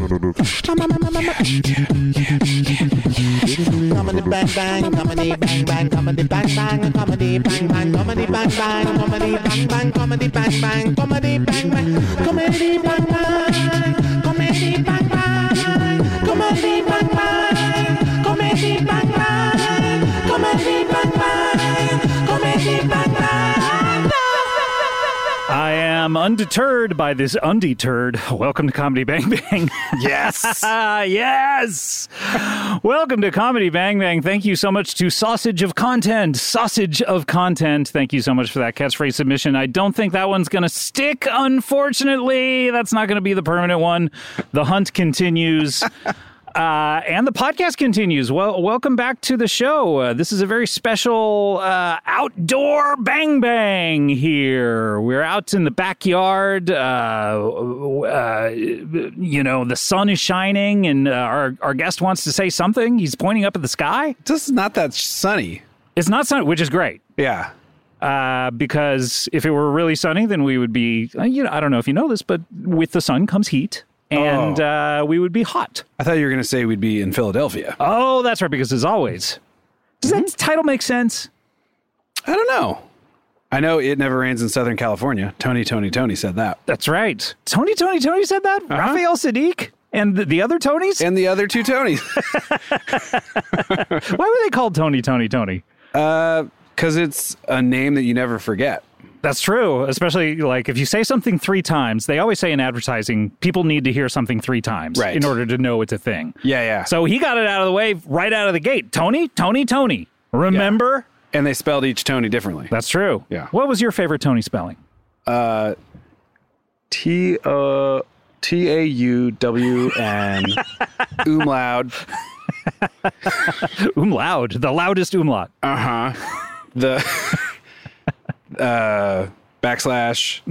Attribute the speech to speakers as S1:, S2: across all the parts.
S1: Comedy bang bang, comedy bang bang, comedy bang bang, comedy bang bang, comedy bang bang, comedy bang bang, comedy bang bang, comedy bang bang, comedy bang bang, comedy bang bang, comedy bang bang, comedy bang bang, comedy bang bang, comedy bang bang.
S2: I am undeterred by this undeterred. Welcome to Comedy Bang Bang.
S3: Yes.
S2: Yes. Welcome to Comedy Bang Bang. Thank you so much to Sausage of Content. Sausage of Content. Thank you so much for that catchphrase submission. I don't think that one's going to stick, unfortunately. That's not going to be the permanent one. The hunt continues. And the podcast continues. Well, welcome back to the show. This is a very special outdoor bang bang here. We're out in the backyard. The sun is shining, and our guest wants to say something. He's pointing up at the sky.
S3: Just not that sunny.
S2: It's not sunny, which is great.
S3: Yeah.
S2: Because if it were really sunny, then we would be, I don't know if you know this, but with the sun comes heat. And we would be hot.
S3: I thought you were going to say we'd be in Philadelphia.
S2: Oh, that's right, because as always. Does that title make sense?
S3: I don't know. I know It Never Rains in Southern California. Tony said that.
S2: That's right. Tony said that?
S3: Uh-huh.
S2: Raphael Sadiq? And the other Tonys?
S3: And the other two Tonys.
S2: Why were they called Tony?
S3: Because it's a name that you never forget.
S2: That's true, especially like if you say something 3 times, they always say in advertising, people need to hear something 3 times in order to know it's a thing.
S3: Yeah.
S2: So he got it out of the way right out of the gate. Tony. Remember?
S3: Yeah. And they spelled each Tony differently.
S2: That's true.
S3: Yeah.
S2: What was your favorite Tony spelling?
S3: T-A-U-W-N umlaut.
S2: Umlaut, the loudest umlaut.
S3: Uh-huh. The... backslash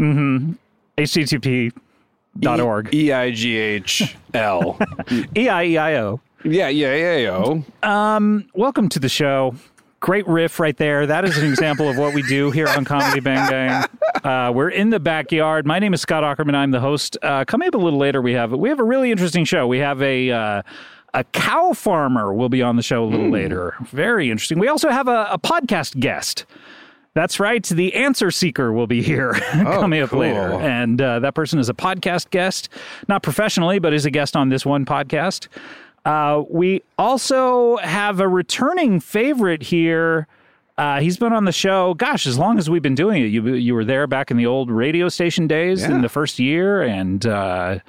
S2: http.org
S3: EIGHL
S2: EIEIO.
S3: Yeah.
S2: Welcome to the show. Great riff right there. That is an example of what we do here on Comedy Bang Bang. We're in the backyard. My name is Scott Aukerman. I'm the host. Coming up a little later, we have a really interesting show. We have a cow farmer will be on the show a little later. Very interesting. We also have a podcast guest. That's right. The Answer Seeker will be here coming up later. And that person is a podcast guest, not professionally, but is a guest on this one podcast. We also have a returning favorite here. He's been on the show, gosh, as long as we've been doing it. You were there back in the old radio station days in the first year. And, I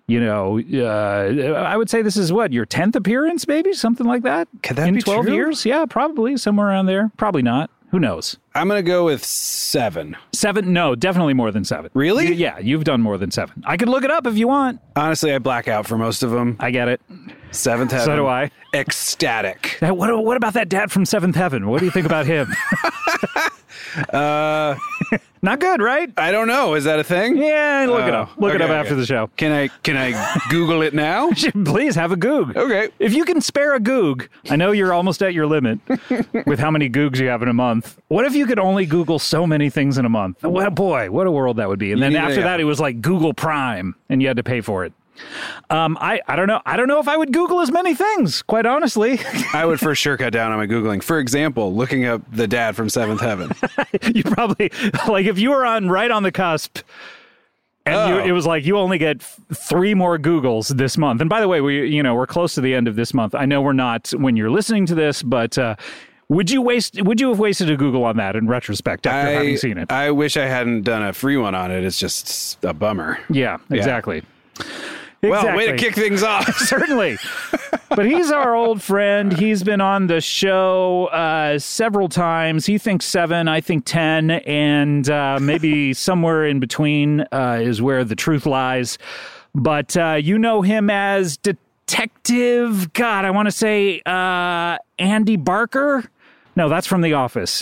S2: would say this is your 10th appearance, maybe? Something like that?
S3: Could that be
S2: 12
S3: true?
S2: years? Yeah, probably somewhere around there. Probably not. Who knows?
S3: I'm going to go with 7.
S2: 7? No, definitely more than 7.
S3: Really?
S2: Yeah, you've done more than 7. I could look it up if you want.
S3: Honestly, I black out for most of them.
S2: I get it.
S3: 7th Heaven.
S2: So do I.
S3: Ecstatic.
S2: Now, what about that dad from 7th Heaven? What do you think about him? Not good, right?
S3: I don't know. Is that a thing?
S2: Yeah, look it up. Look it up after the show.
S3: Can I Google it now?
S2: Please have a Goog.
S3: Okay.
S2: If you can spare a Goog, I know you're almost at your limit with how many Googs you have in a month. What if you could only Google so many things in a month? What a world that would be. And then after that, it was like Google Prime, and you had to pay for it. I don't know. I don't know if I would Google as many things, quite honestly.
S3: I would for sure cut down on my Googling. For example, looking up the dad from 7th Heaven.
S2: You probably, like, if you were right on the cusp, and it was like you only get 3 more Googles this month. And by the way, we're close to the end of this month. I know we're not when you're listening to this, but would you have wasted a Google on that in retrospect after having seen it?
S3: I wish I hadn't done a free one on it. It's just a bummer.
S2: Yeah, exactly.
S3: Well, way to kick things off.
S2: Certainly. But he's our old friend. He's been on the show several times. He thinks 7, I think 10, and maybe somewhere in between is where the truth lies. But you know him as Detective, God, I want to say Andy Barker? No, that's from The Office.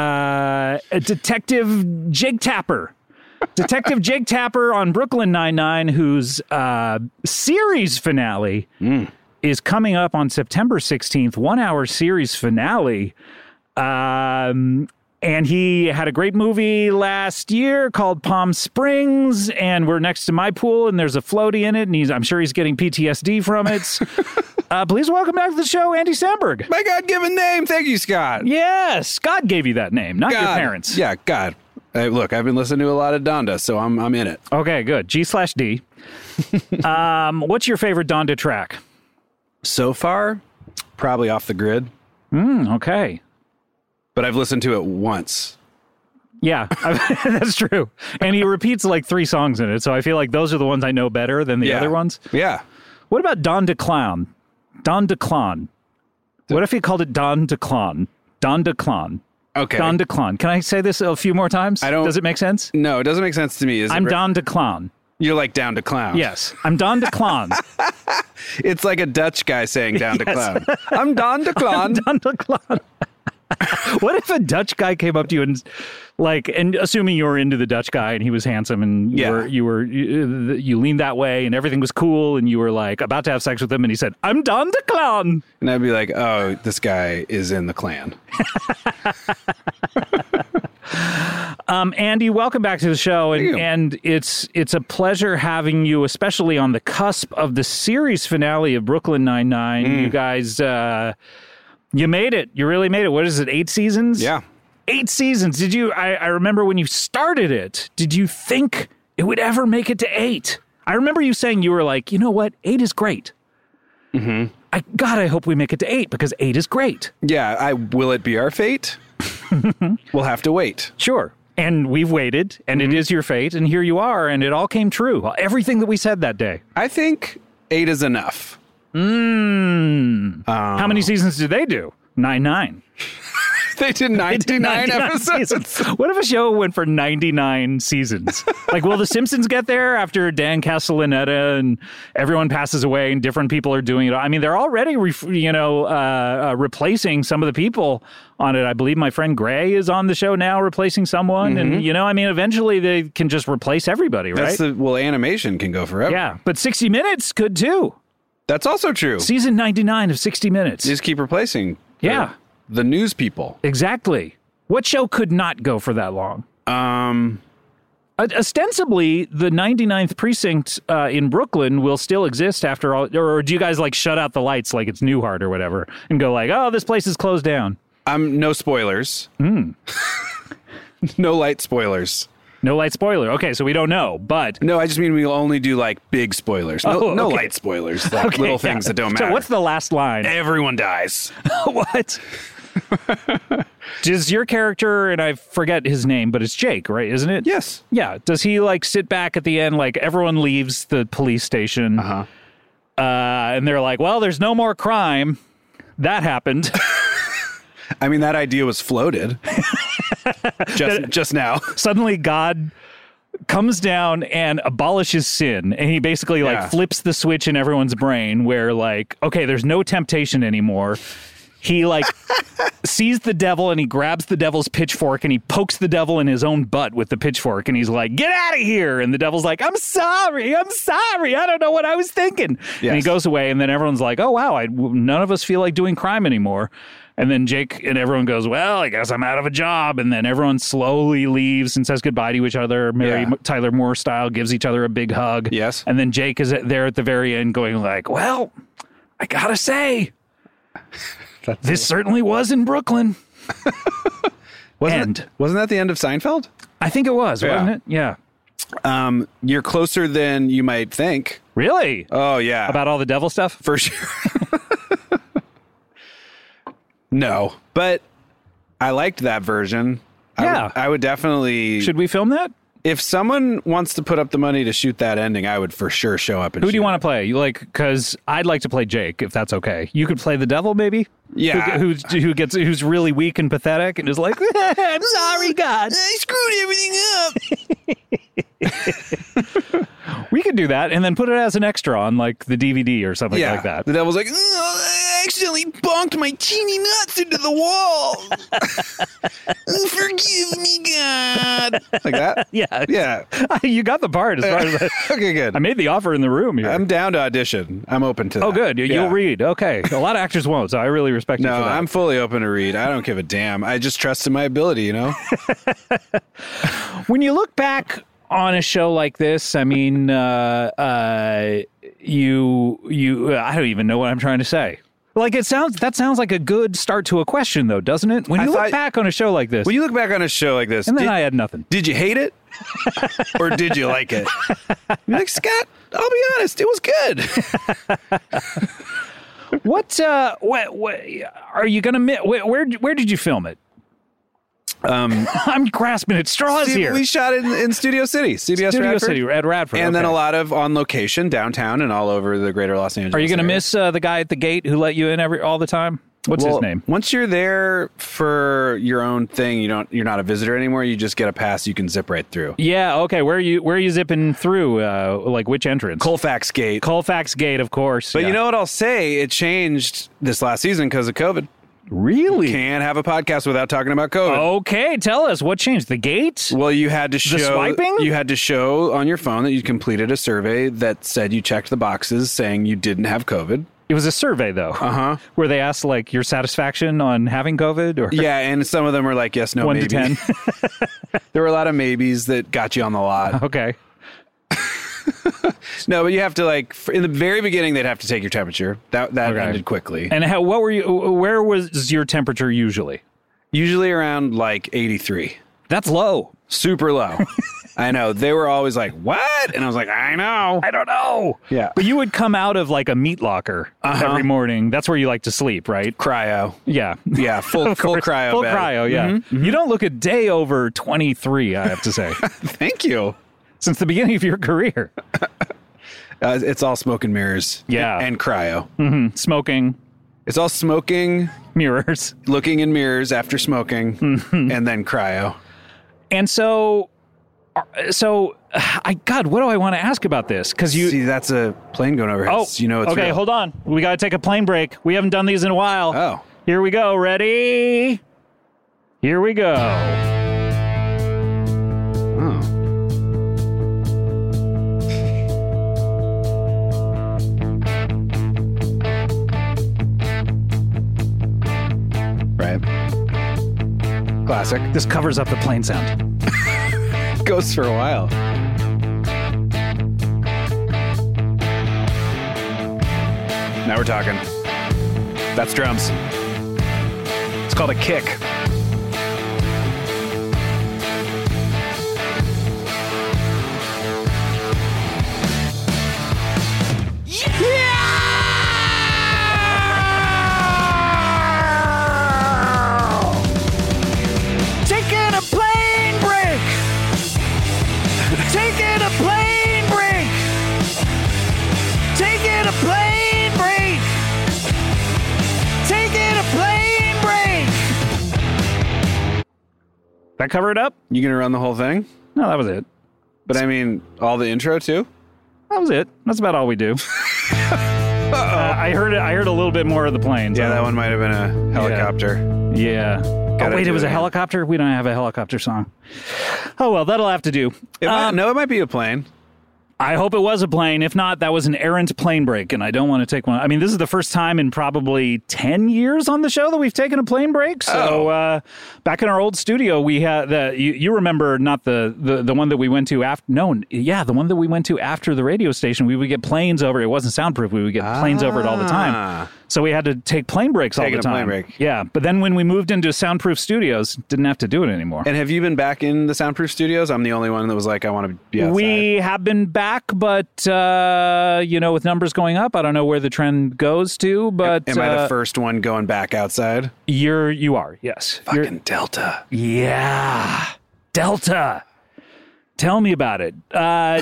S2: Detective Jake Tapper. Detective Jake Tapper on Brooklyn Nine-Nine, whose series finale is coming up on September 16th, 1-hour series finale. And he had a great movie last year called Palm Springs, and we're next to my pool, and there's a floaty in it, and I'm sure he's getting PTSD from it. Please welcome back to the show, Andy Samberg.
S3: My God-given name. Thank you, Scott.
S2: Yes, God gave you that name, not
S3: God.
S2: your parents.
S3: Yeah, God. Hey, look, I've been listening to a lot of Donda, so I'm in it.
S2: Okay, good. G/D. What's your favorite Donda track?
S3: So far, probably Off the Grid,
S2: Okay.
S3: but I've listened to it once.
S2: Yeah, that's true. And he repeats like 3 songs in it, so I feel like those are the ones I know better than the other ones.
S3: Yeah.
S2: What about Don DeClown? Don DeClown. What if he called it Don DeClown? Don DeClown.
S3: Okay.
S2: Don DeClown. Can I say this a few more times?
S3: I don't.
S2: Does it make sense?
S3: No, it doesn't make sense to me.
S2: I'm Don DeClown.
S3: You're like down to clown.
S2: Yes, I'm Don DeClown.
S3: It's like a Dutch guy saying down to clown. I'm Don de Clown.
S2: Don DeClown. What if a Dutch guy came up to you and assuming you were into the Dutch guy and he was handsome and you leaned that way and everything was cool and you were like about to have sex with him and he said, I'm Don DeClown.
S3: And I'd be like, oh, this guy is in the clan.
S2: Andy, welcome back to the show, and it's a pleasure having you, especially on the cusp of the series finale of Brooklyn Nine-Nine. You guys, you made it. You really made it. What is it, 8 seasons?
S3: Yeah.
S2: 8 seasons. Did you? I remember when you started it. Did you think it would ever make it to 8? I remember you saying you were like, you know what, 8 is great. Mm-hmm. I hope we make it to 8 because 8 is great.
S3: Yeah. Will it be our fate? We'll have to wait.
S2: Sure. And we've waited, and it is your fate, and here you are, and it all came true. Everything that we said that day.
S3: I think 8 is enough.
S2: How many seasons did they do? 9.
S3: They did 99 episodes.
S2: Seasons. What if a show went for 99 seasons? Like, will The Simpsons get there after Dan Castellaneta and everyone passes away and different people are doing it? I mean, they're already, replacing some of the people on it. I believe my friend Gray is on the show now replacing someone. And, eventually they can just replace everybody, right?
S3: Animation can go forever.
S2: Yeah, but 60 Minutes could too.
S3: That's also true.
S2: Season 99 of 60 Minutes.
S3: You just keep replacing.
S2: Yeah.
S3: The news people.
S2: Exactly. What show could not go for that long? Ostensibly, the 99th precinct in Brooklyn will still exist after all, or do you guys like shut out the lights like it's Newhart or whatever and go like, oh, this place is closed down?
S3: No spoilers. No light spoilers.
S2: No light spoiler. Okay, so we don't know, but...
S3: No, I just mean we'll only do like big spoilers. No
S2: okay.
S3: Light spoilers. Like little things that don't matter.
S2: So what's the last line?
S3: Everyone dies.
S2: What? Does your character, and I forget his name, but it's Jake, right? Isn't it?
S3: Yes.
S2: Yeah. Does he like sit back at the end, like everyone leaves the police station, and they're like, well, there's no more crime. That happened.
S3: I mean, that idea was floated just now.
S2: Suddenly God comes down and abolishes sin, and he basically flips the switch in everyone's brain where like, okay, there's no temptation anymore. He like sees the devil and he grabs the devil's pitchfork and he pokes the devil in his own butt with the pitchfork and he's like, get out of here. And the devil's like, I'm sorry. I don't know what I was thinking. Yes. And he goes away and then everyone's like, oh, wow, none of us feel like doing crime anymore. And then Jake and everyone goes, well, I guess I'm out of a job. And then everyone slowly leaves and says goodbye to each other. Mary Tyler Moore style gives each other a big hug. Yes. And then Jake is there at the very end going like, well, I gotta say, this certainly was in Brooklyn.
S3: Wasn't that the end of Seinfeld?
S2: I think it was, wasn't it? Yeah.
S3: You're closer than you might think.
S2: Really?
S3: Oh, yeah.
S2: About all the devil stuff?
S3: For sure. No, but I liked that version.
S2: Yeah.
S3: I would definitely...
S2: Should we film that?
S3: If someone wants to put up the money to shoot that ending, I would for sure show up and
S2: Who do you want to play? You like, because I'd like to play Jake, if that's okay. You could play the devil, maybe?
S3: Yeah.
S2: Who's really weak and pathetic and is like, I'm sorry, God. I screwed everything up. We could do that and then put it as an extra on like the DVD or something like that.
S3: The devil's like, I accidentally bonked my teeny nuts into the wall. Forgive me, God. Like that?
S2: Yeah.
S3: Yeah.
S2: You got the part as far as
S3: Okay, good.
S2: I made the offer in the room here.
S3: I'm down to audition. I'm open to that.
S2: Oh, good. You'll
S3: Yeah.
S2: read. Okay. A lot of actors won't, so I really respect you
S3: No,
S2: for that.
S3: I'm fully open to read. I don't give a damn. I just trust in my ability, you know?
S2: When you look back on a show like this, I mean, I don't even know what I'm trying to say. Like that sounds like a good start to a question, though, doesn't it? When you look back on a show like this,
S3: When you look back on a show like this,
S2: and then I had nothing.
S3: did you hate it? Or did you like it? You're like, Scott, I'll be honest, it was good.
S2: What are you going to miss? Where did you film it? I'm grasping at straws here.
S3: We shot it in Studio City, CBS
S2: Studio
S3: Radford.
S2: City at Radford.
S3: And then
S2: okay.
S3: a lot of on location downtown and all over the greater Los Angeles.
S2: Are you going to
S3: area.
S2: miss the guy at the gate who let you in all the time? What's his name?
S3: Once you're there for your own thing, you're not a visitor anymore. You just get a pass. You can zip right through.
S2: Yeah. Okay. Where are you zipping through? Like which entrance?
S3: Colfax Gate.
S2: Colfax Gate, of course.
S3: But
S2: yeah.
S3: you know what I'll say? It changed this last season because of COVID.
S2: Really?
S3: Can't have a podcast without talking about COVID.
S2: Okay, tell us what changed. The gate?
S3: Well, you had to show
S2: swiping?
S3: You had to show on your phone that you completed a survey that said you checked the boxes saying you didn't have COVID.
S2: It was a survey, though. Where they asked like your satisfaction on having COVID, or
S3: Yeah, and some of them were like yes, no,
S2: 1
S3: maybe.
S2: to 10.
S3: There were a lot of maybes that got you on the lot.
S2: Okay.
S3: No, but you have to in the very beginning they'd have to take your temperature. That
S2: Okay.
S3: ended quickly.
S2: And what were you? Where was your temperature usually?
S3: Usually around 83.
S2: That's low.
S3: Super low. I know. They were always like, "What?" And I was like, "I know."
S2: I don't know.
S3: Yeah.
S2: But you would come out of like a meat locker every morning. That's where you like to sleep, right?
S3: Cryo.
S2: Yeah.
S3: Yeah, full cryo
S2: Full
S3: bed.
S2: cryo, yeah. You don't look a day over 23, I have to say,
S3: Thank you.
S2: since the beginning of your career.
S3: It's all smoke and mirrors.
S2: Yeah.
S3: And cryo.
S2: Smoking,
S3: It's all smoking,
S2: mirrors.
S3: looking in mirrors after smoking, and then cryo.
S2: And so God, what do I want to ask about this? Because
S3: See, that's a plane going overhead.
S2: Oh,
S3: It's
S2: okay,
S3: real.
S2: hold on. We got to take a plane break. We haven't done these in a while.
S3: Oh.
S2: Here we go. Ready? Here we go.
S3: Oh. Right. Classic.
S2: This covers up the plane sound.
S3: Goes for a while. Now we're talking. That's drums. It's called a kick.
S2: Taking a plane break. Taking a plane break. Taking a plane break. Taking a plane break. That cover it up?
S3: You gonna run the whole thing?
S2: No, that was it.
S3: But I mean, all the intro too?
S2: That was it. That's about all we do. I heard it. I heard a little bit more of the planes.
S3: Yeah, that one might have been a helicopter.
S2: Yeah.
S3: Gotta
S2: Oh, wait,
S3: do
S2: it was
S3: it
S2: a
S3: again.
S2: helicopter? We don't have a helicopter song. Oh, well, that'll have to do.
S3: It might be a plane.
S2: I hope it was a plane. If not, that was an errant plane break, and I don't want to take one. I mean, this is the first time in probably 10 years on the show that we've taken a plane break. So back in our old studio, we had you remember not the one that we went to after. No, yeah, the one that we went to after the radio station. We would get planes over. It wasn't soundproof. We would get planes over it all the time. So we had to take plane breaks all the
S3: Taking a
S2: time.
S3: plane break.
S2: Yeah, but then when we moved into soundproof studios, didn't have to do it anymore.
S3: And have you been back in the soundproof studios? I'm the only one that was like, I want to be outside.
S2: We have been back, but with numbers going up, I don't know where the trend goes to. But
S3: Am I the first one going back outside?
S2: You are, yes.
S3: Fucking Delta.
S2: Yeah, Delta. Tell me about it. How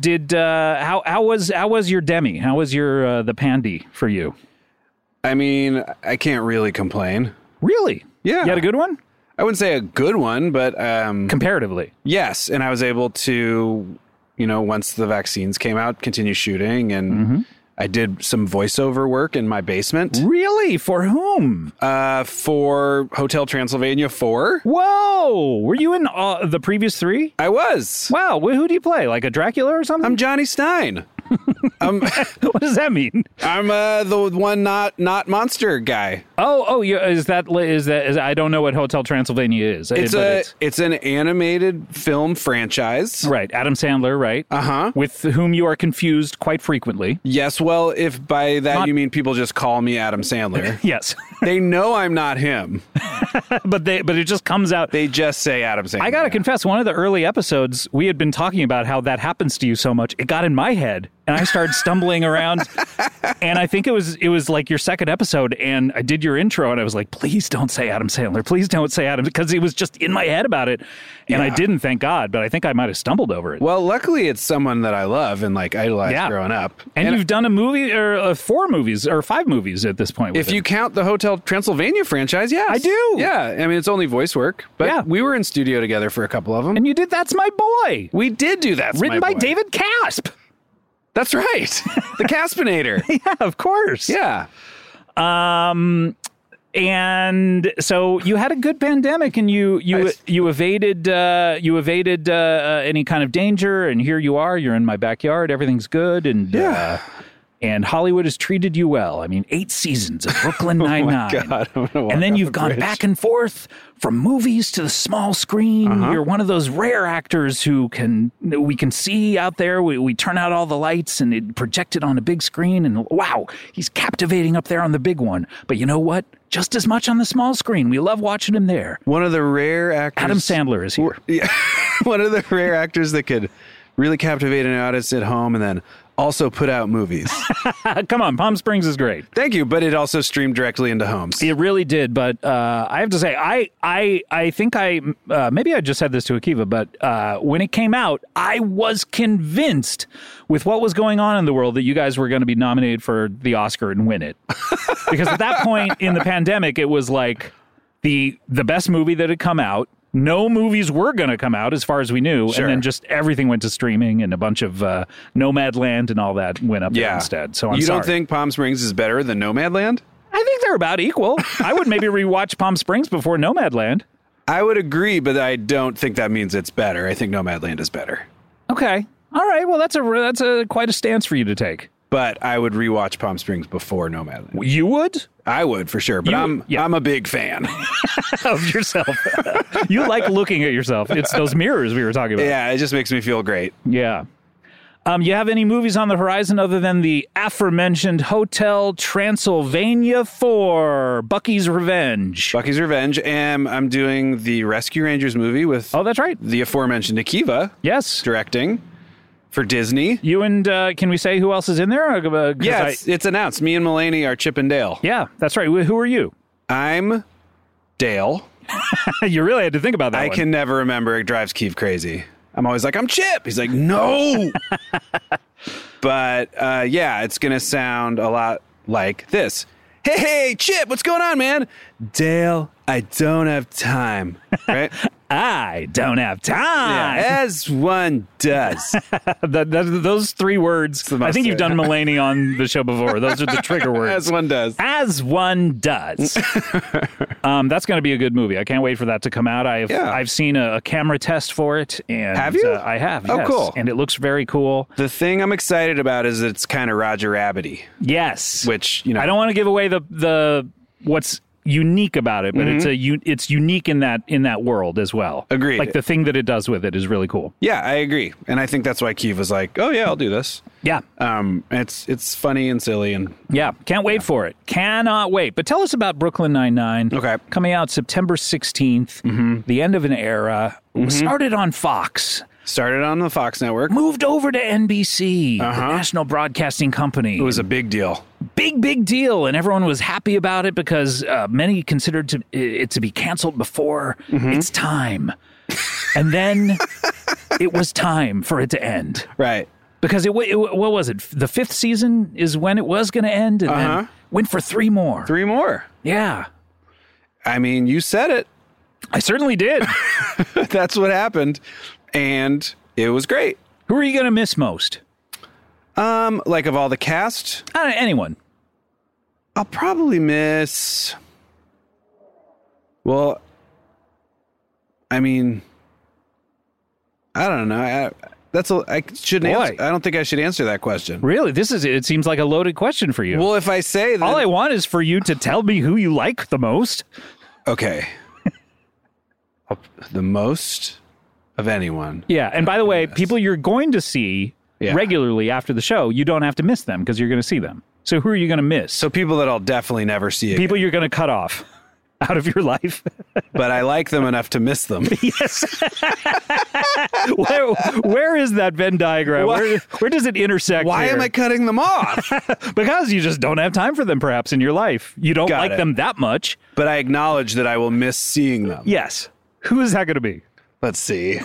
S2: was your Demi? How was your the Pandy for you?
S3: I mean, I can't really complain.
S2: Really?
S3: Yeah.
S2: You had a good one?
S3: I wouldn't say a good one, but
S2: Comparatively.
S3: yes. And I was able to, once the vaccines came out, continue shooting. And I did some voiceover work in my basement
S2: Really? For whom?
S3: for Hotel Transylvania 4.
S2: Whoa! Were you in the previous 3?
S3: I was.
S2: Wow. Who do you play? Like a Dracula or something?
S3: I'm Johnny Stein.
S2: What does that mean?
S3: I'm the one not monster guy.
S2: Oh, yeah. Is I don't know what Hotel Transylvania is.
S3: It's an animated film franchise.
S2: Right. Adam Sandler, right?
S3: Uh-huh.
S2: With whom you are confused quite frequently.
S3: Yes, well, if by that you mean people just call me Adam Sandler.
S2: Yes.
S3: They know I'm not him.
S2: but it just comes out.
S3: They just say Adam Sandler.
S2: I got to confess, one of the early episodes, we had been talking about how that happens to you so much. It got in my head and I started stumbling around. And I think it was like your second episode and I did your intro and I was like, please don't say Adam Sandler. Please don't say Adam, because it was just in my head about it. And I didn't, thank God, but I think I might have stumbled over it.
S3: Well, luckily it's someone that I love and like idolized growing up.
S2: And you've done a movie or 4 movies or 5 movies at this point.
S3: If you count the Hotel Transylvania franchise, yes.
S2: I do.
S3: Yeah. I mean, it's only voice work, but we were in studio together for a couple of them.
S2: And you did That's My Boy.
S3: We did do that.
S2: Written by David Casp.
S3: That's right. The Caspinator.
S2: Yeah, of course.
S3: Yeah.
S2: And so you had a good pandemic, and you evaded any kind of danger, and here you are. You're in my backyard. Everything's good, and Hollywood has treated you well. I mean, 8 seasons of Brooklyn Nine-Nine.
S3: Oh my God,
S2: and then you've gone back and forth from movies to the small screen. You're one of those rare actors who we can see out there. We turn out all the lights and it projected on a big screen, and wow, he's captivating up there on the big one. But you know what? Just as much on the small screen. We love watching him there.
S3: One of the rare actors.
S2: Adam Sandler is here.
S3: Yeah, one of the rare actors that could really captivate an audience at home and then also put out movies.
S2: Come on, Palm Springs is great.
S3: Thank you, but it also streamed directly into homes.
S2: It really did, but I have to say, I think maybe I just said this to Akiva, but when it came out, I was convinced with what was going on in the world that you guys were going to be nominated for the Oscar and win it. Because at that point in the pandemic, it was like the best movie that had come out. No movies were going to come out as far as we knew.
S3: Sure.
S2: And then just everything went to streaming and a bunch of Nomadland and all that went up there instead. So I'm sorry.
S3: You don't think Palm Springs is better than Nomadland?
S2: I think they're about equal. I would maybe rewatch Palm Springs before Nomadland.
S3: I would agree, but I don't think that means it's better. I think Nomadland is better.
S2: Okay. All right. Well, that's quite a stance for you to take.
S3: But I would rewatch Palm Springs before Nomadland.
S2: You would?
S3: I would, for sure. But I'm a big fan
S2: of yourself. You like looking at yourself. It's those mirrors we were talking about.
S3: Yeah, it just makes me feel great.
S2: Yeah. You have any movies on the horizon other than the aforementioned Hotel Transylvania 4, Bucky's Revenge?
S3: Bucky's Revenge. And I'm doing the Rescue Rangers movie with
S2: that's right,
S3: the aforementioned Akiva.
S2: Yes.
S3: Directing. For Disney.
S2: You and, can we say who else is in there?
S3: Yeah, it's announced. Me and Mulaney are Chip and Dale.
S2: Yeah, that's right. Who are you? I'm
S3: Dale.
S2: You really had to think about that
S3: I can never remember. It drives Keith crazy. I'm always like, I'm Chip. He's like, no. But, it's going to sound a lot like this. Hey, Chip, what's going on, man? Dale, I don't have time. Right?
S2: I don't have time.
S3: Yeah, as one does.
S2: Those 3 words. I think you've done Mulaney on the show before. Those are the trigger words.
S3: As one does.
S2: As one does. That's going to be a good movie. I can't wait for that to come out. I've seen a camera test for it. And
S3: have you?
S2: I have.
S3: Oh,
S2: yes.
S3: cool.
S2: And it looks very cool.
S3: The thing I'm excited about is it's kind of Roger Rabbit-y.
S2: Yes.
S3: Which,
S2: I don't want to give away the what's unique about it, but it's unique in that world as well.
S3: Agreed.
S2: Like the thing that it does with it is really cool.
S3: Yeah, I agree, and I think that's why Keith was like, "Oh yeah, I'll do this."
S2: Yeah.
S3: It's funny and silly and
S2: can't wait for it. Cannot wait. But tell us about Brooklyn Nine-Nine.
S3: Okay,
S2: coming out September 16th. The end of an era. Started on Fox.
S3: Started on the Fox network.
S2: Moved over to NBC, the National Broadcasting Company.
S3: It was a big deal.
S2: Big deal. And everyone was happy about it because many considered it to be canceled before its time. And then it was time for it to end.
S3: Right.
S2: Because what was it? The 5th season is when it was going to end and then went for 3 more.
S3: 3 more.
S2: Yeah.
S3: I mean, you said it.
S2: I certainly did.
S3: That's what happened. And it was great.
S2: Who are you going to miss most?
S3: Like of all the cast,
S2: Anyone.
S3: I'll probably miss. Well, I mean, I don't know. I shouldn't answer. I don't think I should answer that question.
S2: Really? It seems like a loaded question for you.
S3: Well, if I say that,
S2: all I want is for you to tell me who you like the most.
S3: Okay. The most of anyone.
S2: Yeah. And by the way, people you're going to see regularly after the show, you don't have to miss them because you're going to see them. So who are you going to miss?
S3: So people that I'll definitely never see again.
S2: People you're going to cut off out of your life.
S3: But I like them enough to miss them.
S2: Yes. Where is that Venn diagram? Where does it intersect?
S3: Why am I cutting them off?
S2: Because you just don't have time for them, perhaps, in your life. You don't like them that much.
S3: But I acknowledge that I will miss seeing them.
S2: Yes. Who is that going to be?
S3: Let's see.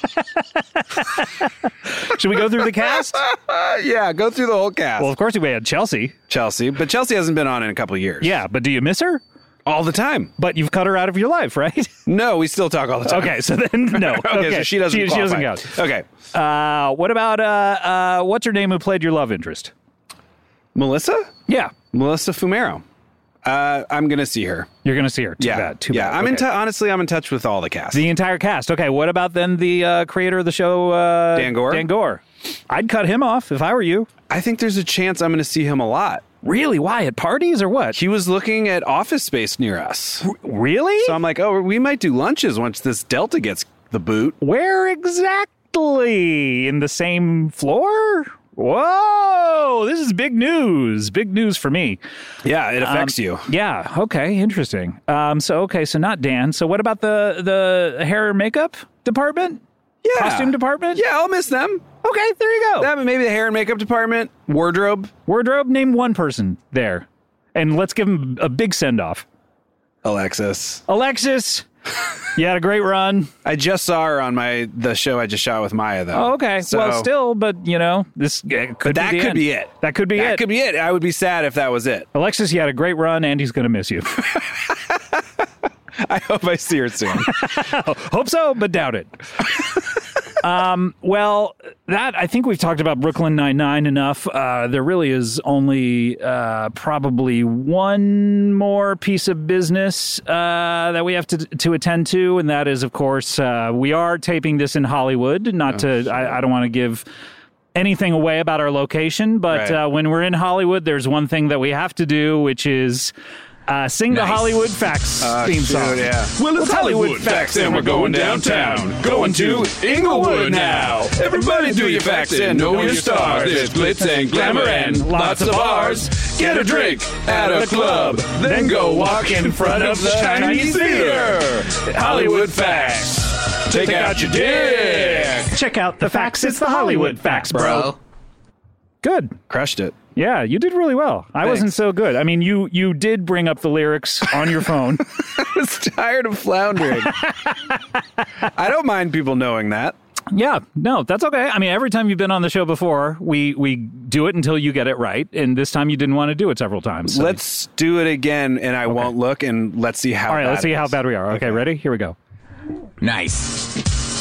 S2: Should we go through the cast?
S3: Yeah, go through the whole cast.
S2: Well, of course we had Chelsea.
S3: But Chelsea hasn't been on in a couple of years.
S2: Yeah, but do you miss her?
S3: All the time.
S2: But you've cut her out of your life, right?
S3: No, we still talk all the time.
S2: Okay, so then no.
S3: Okay, so she doesn't
S2: She doesn't count.
S3: Okay.
S2: What about, what's her name who played your love interest?
S3: Melissa?
S2: Yeah.
S3: Melissa Fumero. I'm going to see her.
S2: You're going to see her. Too bad.
S3: bad. Honestly, I'm in touch with all the cast.
S2: The entire cast. Okay, what about then the creator of the show?
S3: Dan Gore?
S2: Dan Gore. I'd cut him off if I were you.
S3: I think there's a chance I'm going to see him a lot.
S2: Really? Why? At parties or what?
S3: He was looking at office space near us.
S2: Really?
S3: So I'm like, oh, we might do lunches once this Delta gets the boot.
S2: Where exactly? In the same floor? Whoa, this is big news. Big news for me.
S3: Yeah, it affects you.
S2: Yeah, okay, interesting. So not Dan. So what about the hair and makeup department?
S3: Yeah.
S2: Costume department?
S3: Yeah, I'll miss them.
S2: Okay, there you go.
S3: Maybe the hair and makeup department. Wardrobe.
S2: Name one person there. And let's give him a big send-off.
S3: Alexis,
S2: you had a great run.
S3: I just saw her on the show I just shot with Maya, though.
S2: Oh, okay.
S3: So,
S2: well, still, but, this could be
S3: it.
S2: That could be it.
S3: I would be sad if that was it.
S2: Alexis, you had a great run, and he's going to miss you.
S3: I hope I see her soon.
S2: Hope so, but doubt it. Well, I think we've talked about Brooklyn Nine-Nine enough. There really is only probably one more piece of business that we have to attend to, and that is, of course, we are taping this in Hollywood. I don't want to give anything away about our location, but when we're in Hollywood, there's one thing that we have to do, which is sing the Hollywood Facts theme song.
S3: Yeah.
S4: Well, it's Hollywood Facts and we're going downtown. Going to Inglewood now. Everybody do your facts and know your stars. There's glitz and glamour and lots of bars. Get a drink at a club, then go walk in front of the Chinese theater. Hollywood Facts. Take out your dick.
S2: Check out the facts. It's the Hollywood Facts, bro. Good.
S3: Crushed it.
S2: Yeah, you did really well. I wasn't so good. I mean, you did bring up the lyrics on your phone.
S3: I was tired of floundering. I don't mind people knowing that.
S2: Yeah, no, that's okay. I mean, every time you've been on the show before, we do it until you get it right. And this time you didn't want to do it several times. So.
S3: Let's do it again, and I won't look, and let's see how bad.
S2: All right, let's see how bad we are. Okay, ready? Here we go.
S4: Nice.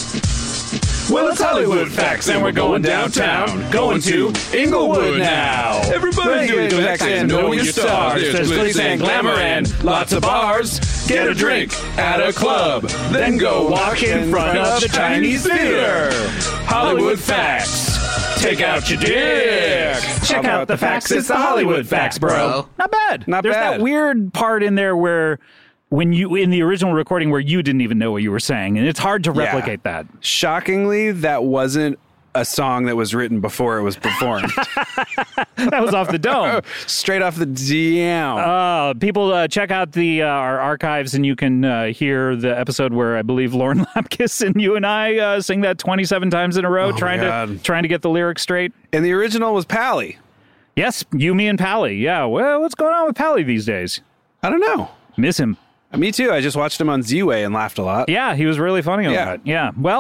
S4: Well, it's Hollywood Facts, and we're going downtown. Going to Inglewood now. Everybody do your facts and know your stars. There's glitz and glamour and lots of bars. Get a drink at a club, then go walk in front of the Chinese theater. Hollywood Facts. Take out your dick.
S2: Check out the facts. It's the Hollywood Facts, bro. Not bad.
S3: There's
S2: that weird part in there where when you in the original recording where you didn't even know what you were saying, and it's hard to replicate that.
S3: Shockingly, that wasn't a song that was written before it was performed.
S2: That was off the dome.
S3: Straight off the DM.
S2: People check out our archives, and you can hear the episode where I believe Lauren Lapkus and you and I sing that 27 times in a row, trying to get the lyrics straight.
S3: And the original was Pally.
S2: Yes, you, me, and Pally. Yeah, well, what's going on with Pally these days?
S3: I don't know.
S2: Miss him.
S3: Me too. I just watched him on Z-Way and laughed a lot.
S2: Yeah, he was really funny on that. Yeah. Well,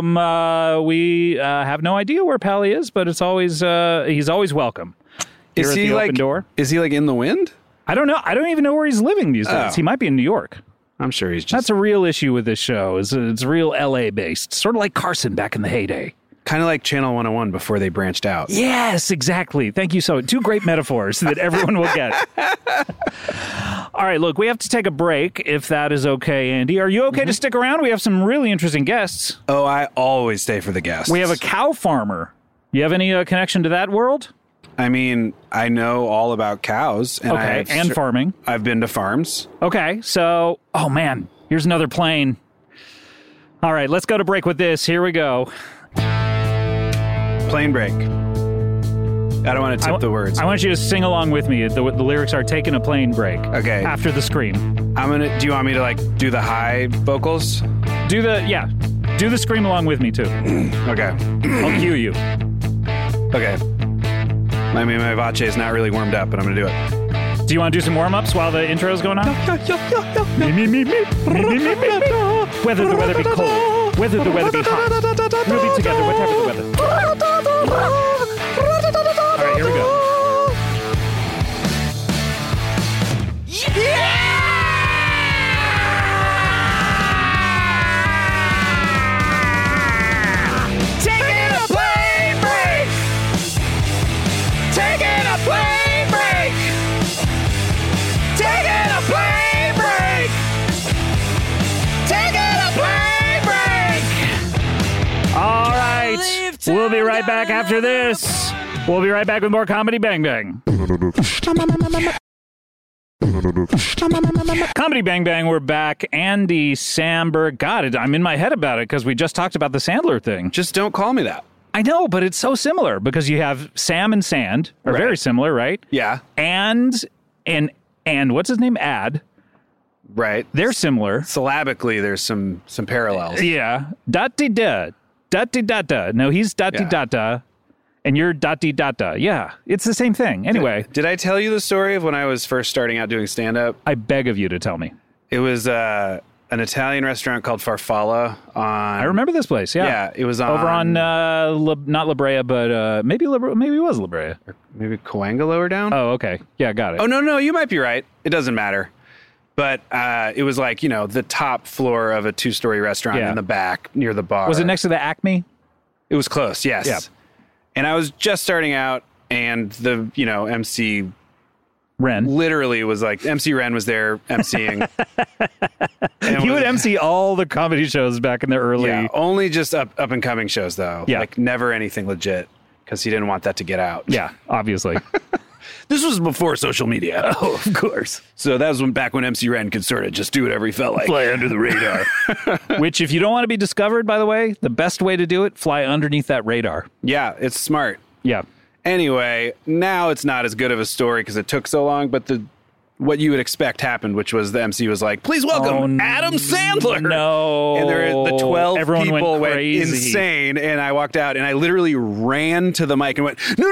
S2: we have no idea where Pally is, but it's always he's always welcome.
S3: Is he like? Is he like in the wind?
S2: I don't know. I don't even know where he's living these days. He might be in New York.
S3: I'm sure he's just.
S2: That's a real issue with this show. It's real LA based, sort of like Carson back in the heyday.
S3: Kind of like Channel 101 before they branched out.
S2: Yes, exactly. Thank you so much. Two great metaphors that everyone will get. All right, look, we have to take a break if that is okay, Andy. Are you okay to stick around? We have some really interesting guests.
S3: Oh, I always stay for the guests.
S2: We have a cow farmer. You have any connection to that world?
S3: I mean, I know all about cows. And
S2: Okay, and farming.
S3: I've been to farms.
S2: Okay, so, oh man, here's another plane. All right, let's go to break with this. Here we go.
S3: Plane break. I don't want to tip the words.
S2: I want you to sing along with me. The lyrics are taking a plane break.
S3: Okay.
S2: After the scream.
S3: Do you want me to like do the high vocals?
S2: Do the scream along with me too.
S3: Okay.
S2: I'll cue you.
S3: Okay. I mean, my vache is not really warmed up, but I'm going to do it.
S2: Do you want to do some warm-ups while the intro is going on? Whether the weather be cold, whether the weather be hot, we'll be together whatever the weather. All right, here we go.
S4: Taking a plane break. Taking a plane break. Taking a plane break. Taking a plane break.
S2: All right, we'll be right back after this. We'll be right back with more Comedy Bang Bang. Comedy Bang Bang, we're back. Andy Samberg. God, I'm in my head about it because we just talked about the Sandler thing.
S3: Just don't call me that.
S2: I know, but it's so similar because you have Sam and Sand are very similar, right?
S3: Yeah.
S2: And what's his name? Ad.
S3: Right.
S2: They're similar.
S3: Syllabically, there's some parallels.
S2: Yeah. Dot-de-da. Dot-de-da-da. No, he's dot-de-da-da. And you're dot-de-da-da. Yeah. It's the same thing. Anyway.
S3: Did I tell you the story of when I was first starting out doing stand-up?
S2: I beg of you to tell me.
S3: It was an Italian restaurant called Farfalla on...
S2: I remember this place, yeah.
S3: Yeah, it was on...
S2: Over on, not La Brea, but maybe it was La Brea.
S3: Or maybe Coanga lower down?
S2: Oh, okay. Yeah, got it.
S3: Oh, no, you might be right. It doesn't matter. But it was like, the top floor of a 2-story restaurant in the back near the bar.
S2: Was it next to the Acme?
S3: It was close, yes.
S2: Yeah.
S3: And I was just starting out, and the, MC...
S2: Ren.
S3: Literally was like, MC Ren was there emceeing.
S2: He would MC all the comedy shows back in the early...
S3: Yeah, only just up-and-coming shows, though.
S2: Yeah.
S3: Like, never anything legit, because he didn't want that to get out.
S2: Yeah, obviously.
S3: This was before social media.
S2: Oh, of course.
S3: So that was back when MC Ren could sort of just do whatever he felt like.
S2: Fly under the radar. Which, if you don't want to be discovered, by the way, the best way to do it, fly underneath that radar.
S3: Yeah, it's smart.
S2: Yeah.
S3: Anyway, now it's not as good of a story because it took so long, but what you would expect happened, which was the MC was like, please welcome Adam Sandler.
S2: No.
S3: And the 12
S2: Everyone
S3: people went
S2: crazy.
S3: insane, and I walked out, and I literally ran to the mic and went, no,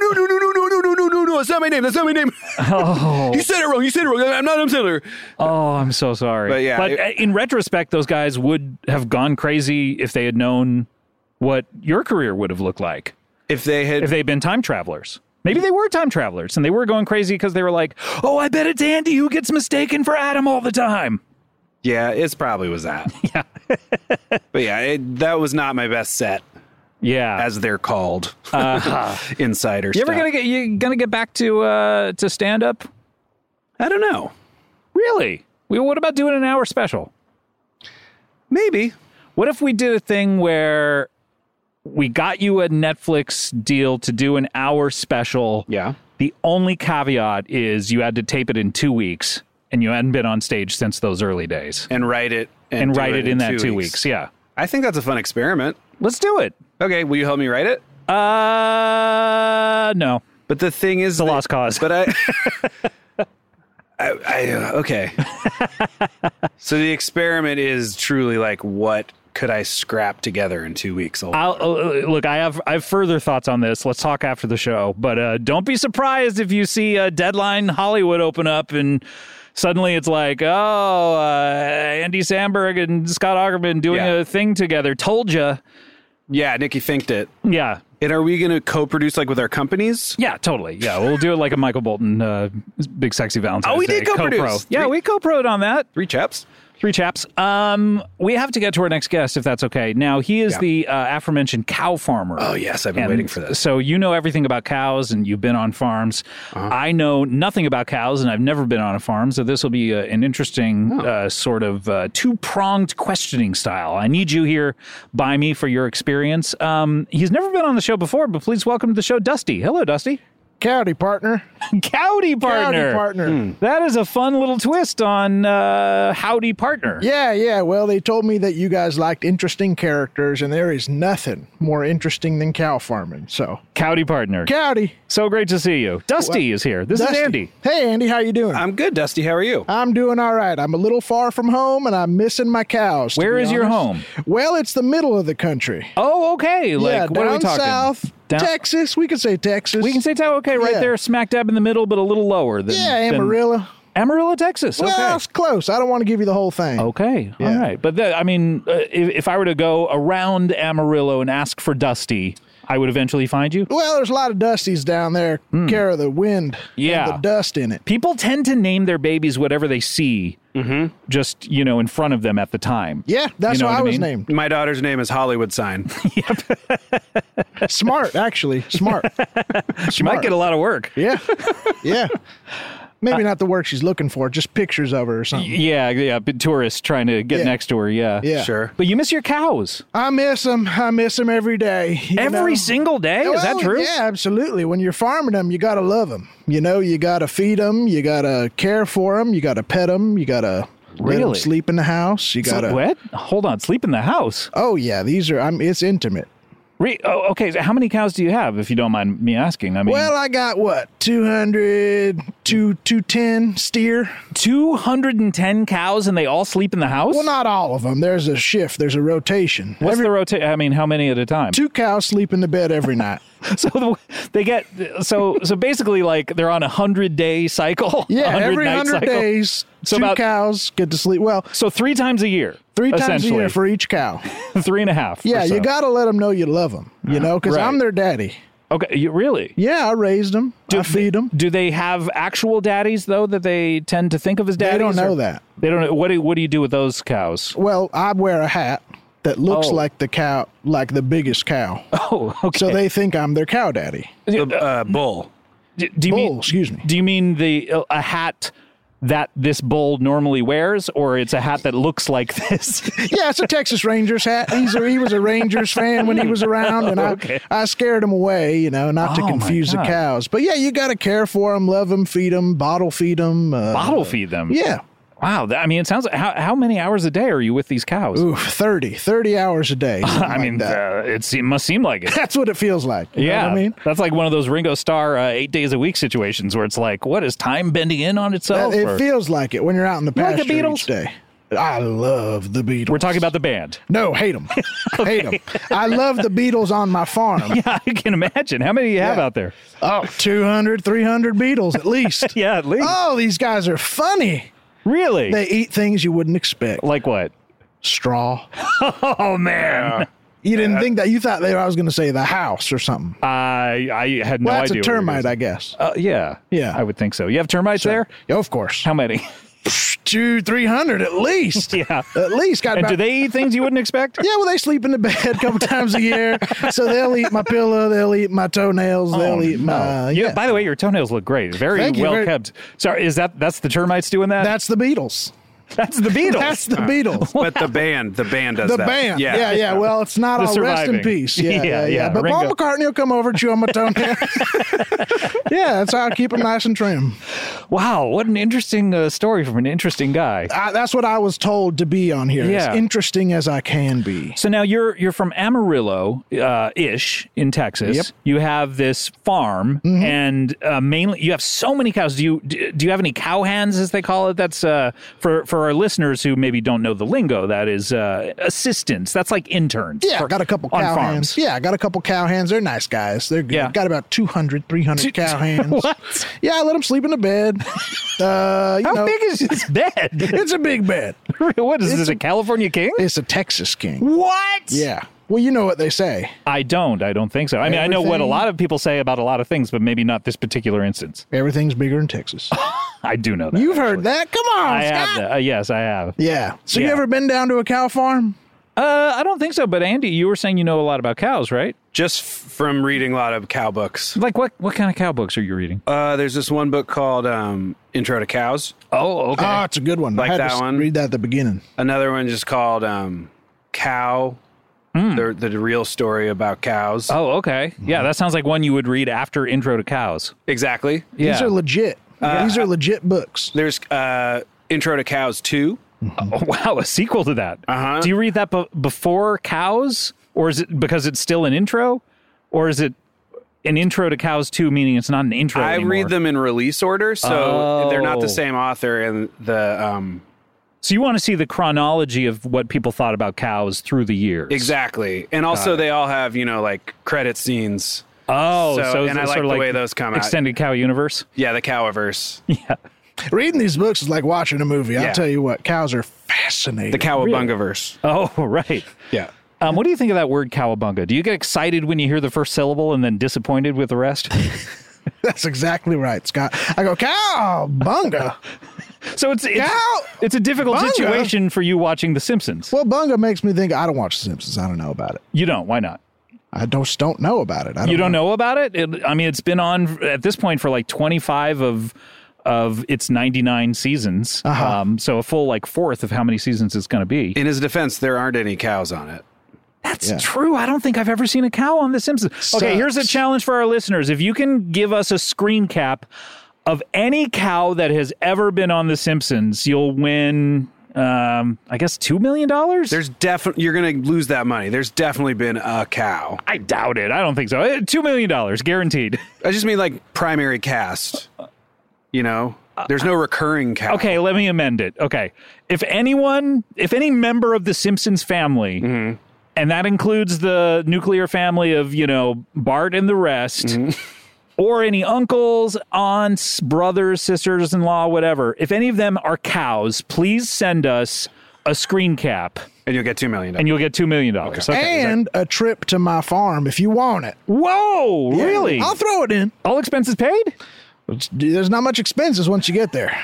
S3: that's not my name,
S2: Oh.
S3: You said it wrong, I'm not Adam Sandler.
S2: Oh, I'm so sorry.
S3: But yeah,
S2: in retrospect, those guys would have gone crazy if they had known what your career would have looked like.
S3: If they'd
S2: been time travelers. Maybe they were time travelers, and they were going crazy because they were like, oh, I bet it's Andy who gets mistaken for Adam all the time.
S3: Yeah, it probably was that.
S2: Yeah.
S3: But yeah, that was not my best set.
S2: Yeah.
S3: As they're called. Insider
S2: You
S3: stuff.
S2: ever gonna get back to stand-up?
S3: I don't know.
S2: Really? What about doing an hour special?
S3: Maybe.
S2: What if we did a thing where we got you a Netflix deal to do an hour special?
S3: Yeah.
S2: The only caveat is you had to tape it in 2 weeks, and you hadn't been on stage since those early days.
S3: And write it.
S2: And write it in that 2 weeks. Yeah.
S3: I think that's a fun experiment.
S2: Let's do it.
S3: Okay, will you help me write it?
S2: No.
S3: But the thing is...
S2: It's a lost cause.
S3: But okay. So the experiment is truly like, what could I scrap together in 2 weeks?
S2: Look, I have further thoughts on this. Let's talk after the show. But don't be surprised if you see Deadline Hollywood open up and suddenly it's like, Andy Samberg and Scott Aukerman doing a thing together. Told you.
S3: Yeah, Nikki Finked it.
S2: Yeah.
S3: And are we going to co-produce like with our companies?
S2: Yeah, totally. Yeah, we'll do it like a Michael Bolton Big Sexy Valentine's Day.
S3: We did co-produce.
S2: Yeah, we co-pro'd on that.
S3: 3 chaps.
S2: Three chaps. We have to get to our next guest, if that's okay. Now, he is the aforementioned cow farmer.
S3: Oh, yes. I've been waiting for this.
S2: So you know everything about cows, and you've been on farms. I know nothing about cows, and I've never been on a farm, so this will be an interesting sort of two-pronged questioning style. I need you here by me for your experience. He's never been on the show before, but please welcome to the show, Dusty. Hello, Dusty.
S5: Howdy, partner.
S2: Howdy, partner.
S5: Howdy, partner.
S2: That is a fun little twist on Howdy, partner.
S5: Yeah. Well, they told me that you guys liked interesting characters, and there is nothing more interesting than cow farming. So,
S2: Howdy, partner.
S5: howdy.
S2: So great to see you. Dusty is here. This
S5: Dusty.
S2: is Andy.
S5: Hey, Andy, how you doing?
S3: I'm good, Dusty. How are you?
S5: I'm doing all right. I'm a little far from home, and I'm missing my cows.
S2: Where is your home?
S5: Well, it's the middle of the country.
S2: Oh, okay. Like,
S5: yeah,
S2: what
S5: down
S2: are we talking?
S5: south,
S2: Down-
S5: Texas. We could say Texas.
S2: We can say okay, right
S5: Yeah.
S2: there, smack dab in the middle, but a little lower than
S5: Yeah,
S2: than-
S5: Amarillo.
S2: Amarillo, Texas.
S5: Well,
S2: Okay.
S5: it's close. I don't want to give you the whole thing.
S2: Okay. All
S5: Yeah.
S2: right. But I mean, if I were to go around Amarillo and ask for Dusty, I would eventually find you.
S5: Well, there's a lot of Dusties down there. Care of the wind
S2: Yeah.
S5: and the dust in it.
S2: People tend to name their babies whatever they see, just in front of them at the time.
S5: Yeah, that's
S2: You know
S5: what
S2: what
S5: I
S2: I
S5: was
S2: mean?
S5: named.
S3: My daughter's name is Hollywood Sign.
S5: Smart, actually. Smart.
S2: She might get a lot of work.
S5: Yeah. Yeah. Maybe not the work she's looking for, just pictures of her or something.
S2: Yeah. But tourists trying to get
S5: Yeah.
S2: next to her. Yeah.
S5: Yeah.
S3: Sure.
S2: But you miss your cows
S5: I miss them. I miss them every day.
S2: every single day. Is that
S5: Well,
S2: true?
S5: Yeah, absolutely. When you're farming them, you got to love them. You got to feed them. You got to care for them. You got to pet them. You got to let them
S2: Really?
S5: sleep in the house. You got to.
S2: What? Hold on. Sleep in the house.
S5: Oh, yeah. It's intimate.
S2: Okay. So how many cows do you have, if you don't mind me asking? I mean,
S5: Well, I got what? 210 steer.
S2: 210 cows, and they all sleep in the house?
S5: Well, not all of them. There's a shift. There's a rotation.
S2: What's the rotation? I mean, how many at a time?
S5: 2 cows sleep in the bed every night.
S2: So they get so basically like they're on 100-day cycle.
S5: Yeah,
S2: 100
S5: every
S2: night
S5: 100
S2: cycle.
S5: days,
S2: So
S5: 2
S2: about-
S5: cows get to sleep. Well,
S2: So 3 times a year.
S5: 3 times a
S2: essentially.
S5: year for each cow.
S2: 3.5.
S5: Yeah,
S2: or so.
S5: you got to let them know you love them, because
S2: Right.
S5: I'm their daddy.
S2: Okay, really?
S5: Yeah, I raised them. I feed them.
S2: Do they have actual daddies though that they tend to think of as daddies?
S5: They don't know
S2: or-
S5: that.
S2: They don't know. What do you do with those cows?
S5: Well, I wear a hat that looks
S2: Oh.
S5: like the cow, like the biggest cow.
S2: Oh, okay.
S5: So they think I'm their cow daddy.
S3: The bull.
S2: do you
S5: Bull,
S2: mean?
S5: excuse me.
S2: Do you mean a hat that this bull normally wears, or it's a hat that looks like this?
S5: Yeah, it's a Texas Rangers hat. He was a Rangers fan when he was around, and
S2: Okay.
S5: I scared him away, not to
S2: Oh, my
S5: confuse the
S2: God.
S5: cows. But yeah, you got to care for them, love them, feed them, bottle feed them.
S2: Bottle feed them.
S5: Yeah.
S2: Wow. I mean, it sounds like how many hours a day are you with these cows?
S5: Ooh, 30 hours a day. something
S2: I mean,
S5: like that.
S2: it must seem like it.
S5: That's what it feels like. You know
S2: Yeah,
S5: what I mean?
S2: that's like one of those Ringo Starr 8 days a week situations where it's like, what is time bending in on itself?
S5: It
S2: Or-
S5: feels like it when you're out in the
S2: You like the
S5: pasture
S2: Beatles?
S5: each day. I love the Beatles.
S2: We're talking about the band.
S5: No, hate them. Hate them. I love the Beatles on my farm.
S2: Yeah, I can imagine. How many do you have
S5: Yeah.
S2: out there?
S5: Oh, 200, 300 Beatles at least.
S2: Yeah, at least.
S5: Oh, these guys are funny.
S2: Really?
S5: They eat things you wouldn't expect.
S2: Like what?
S5: Straw.
S2: Oh man,
S5: You didn't think that? You thought I was going to say the house or something.
S2: I had no
S5: Well, that's
S2: idea.
S5: a termite, I guess.
S2: Yeah,
S5: Yeah.
S2: I would think so. You have termites there?
S5: Yeah, of course.
S2: How many?
S5: 200, 300 at least.
S2: Yeah.
S5: At least. Got
S2: And
S5: about,
S2: do they eat things you wouldn't expect?
S5: Yeah, well, they sleep in the bed a couple times a year. So they'll eat my pillow. They'll eat my toenails. They'll eat my.
S2: Yeah. By the way, your toenails look great. Very
S5: Thank you,
S2: well
S5: very-
S2: kept. Sorry, that's the termites doing that?
S5: That's the Beatles.
S2: That's the Beatles.
S5: That's the Beatles.
S3: But the band does
S5: The
S3: that.
S5: band. Yeah. Well, it's not
S2: The
S5: all rest in
S2: surviving.
S5: peace.
S2: Yeah, yeah.
S5: But
S2: Ringo.
S5: Paul McCartney will come over and chew on my toenail. Yeah, that's how I keep them nice and trim.
S2: Wow, what an interesting story from an interesting guy.
S5: That's what I was told to be on here.
S2: Yeah.
S5: As interesting as I can be.
S2: So now you're from Amarillo, ish in Texas.
S5: Yep.
S2: You have this farm, and mainly you have so many cows. Do you have any cow hands, as they call it? That's for our listeners who maybe don't know the lingo. That is assistants. That's like interns.
S5: Yeah, I got a couple
S2: on
S5: cow
S2: farms.
S5: hands. Yeah, I got a couple cow hands. They're nice guys. They're good.
S2: Yeah.
S5: Got about 200, 300 cow hands.
S2: What?
S5: Yeah, I let them sleep in the bed.
S2: How big is this bed?
S5: It's a big bed.
S2: What is this? A California king?
S5: It's a Texas king.
S2: What?
S5: Yeah. Well, you know what they say.
S2: I don't think so. I mean, I know what a
S5: Everything-
S2: lot of people say about a lot of things, but maybe not this particular instance.
S5: Everything's bigger in Texas.
S2: I do know that.
S5: You've heard that? Come on,
S2: I
S5: Scott.
S2: have that. Yes, I have.
S5: Yeah. So you
S2: Yeah.
S5: ever been down to a cow farm?
S2: I don't think so. But Andy, you were saying you know a lot about cows, right?
S3: Just from reading a lot of cow books.
S2: Like what kind of cow books are you reading?
S3: There's this one book called Intro to Cows.
S2: Oh, okay.
S5: Oh, it's a good one.
S3: Like
S5: I had
S3: that
S5: to
S3: one?
S5: read that at the beginning.
S3: Another one just called Cow, the real story about cows.
S2: Oh, okay. Yeah, that sounds like one you would read after Intro to Cows.
S3: Exactly.
S2: Yeah.
S5: These are legit. These are legit books.
S3: There's Intro to Cows 2.
S2: Oh, wow, a sequel to that.
S3: Uh-huh.
S2: Do you read that before Cows? Or is it because it's still an intro? Or is it an Intro to Cows 2, meaning it's not an intro
S3: I
S2: anymore?
S3: read them in release order, so they're not
S2: Oh.
S3: the same author. And the
S2: So you want to see the chronology of what people thought about cows through the years.
S3: exactly, and also they all have like credit scenes.
S2: Oh, so
S3: and I
S2: it's
S3: like
S2: sort of
S3: the way those come out.
S2: Extended Cow Universe?
S3: Yeah, the Cowiverse,
S2: Yeah.
S5: Reading these books is like watching a movie.
S3: Yeah.
S5: I'll tell you what, cows are fascinating.
S3: the Cowabungaverse.
S2: Oh, right.
S3: Yeah.
S2: What do you think of that word cowabunga? Do you get excited when you hear the first syllable and then disappointed with the rest?
S5: That's exactly right, Scott. I go, cowabunga.
S2: So it's a difficult
S5: Bunga?
S2: situation for you watching The Simpsons.
S5: Well, bunga makes me think I don't watch The Simpsons. I don't know about it.
S2: You don't. Why not?
S5: I just don't know about it.
S2: You don't know about it? I mean, it's been on at this point for like 25 of its 99 seasons. So a full fourth of how many seasons it's going to be.
S3: In his defense, there aren't any cows on it.
S2: That's true. I don't think I've ever seen a cow on The Simpsons. Okay, here's a challenge for our listeners. If you can give us a screen cap of any cow that has ever been on The Simpsons, you'll win, I guess, $2 million?
S3: There's definitely you're going to lose that money. There's definitely been a cow.
S2: I doubt it. I don't think so. $2 million, guaranteed.
S3: I just mean primary cast. There's no recurring cow.
S2: Okay, let me amend it. Okay. If any member of the Simpsons family, and that includes the nuclear family of, Bart and the rest, or any uncles, aunts, brothers, sisters-in-law, whatever, if any of them are cows, please send us a screen cap,
S3: And you'll get $2 million.
S2: and you'll get $2 million. Okay.
S5: And a trip to my farm if you want it.
S2: Whoa, really?
S5: I'll throw it in.
S2: All expenses paid?
S5: There's not much expenses once you get there.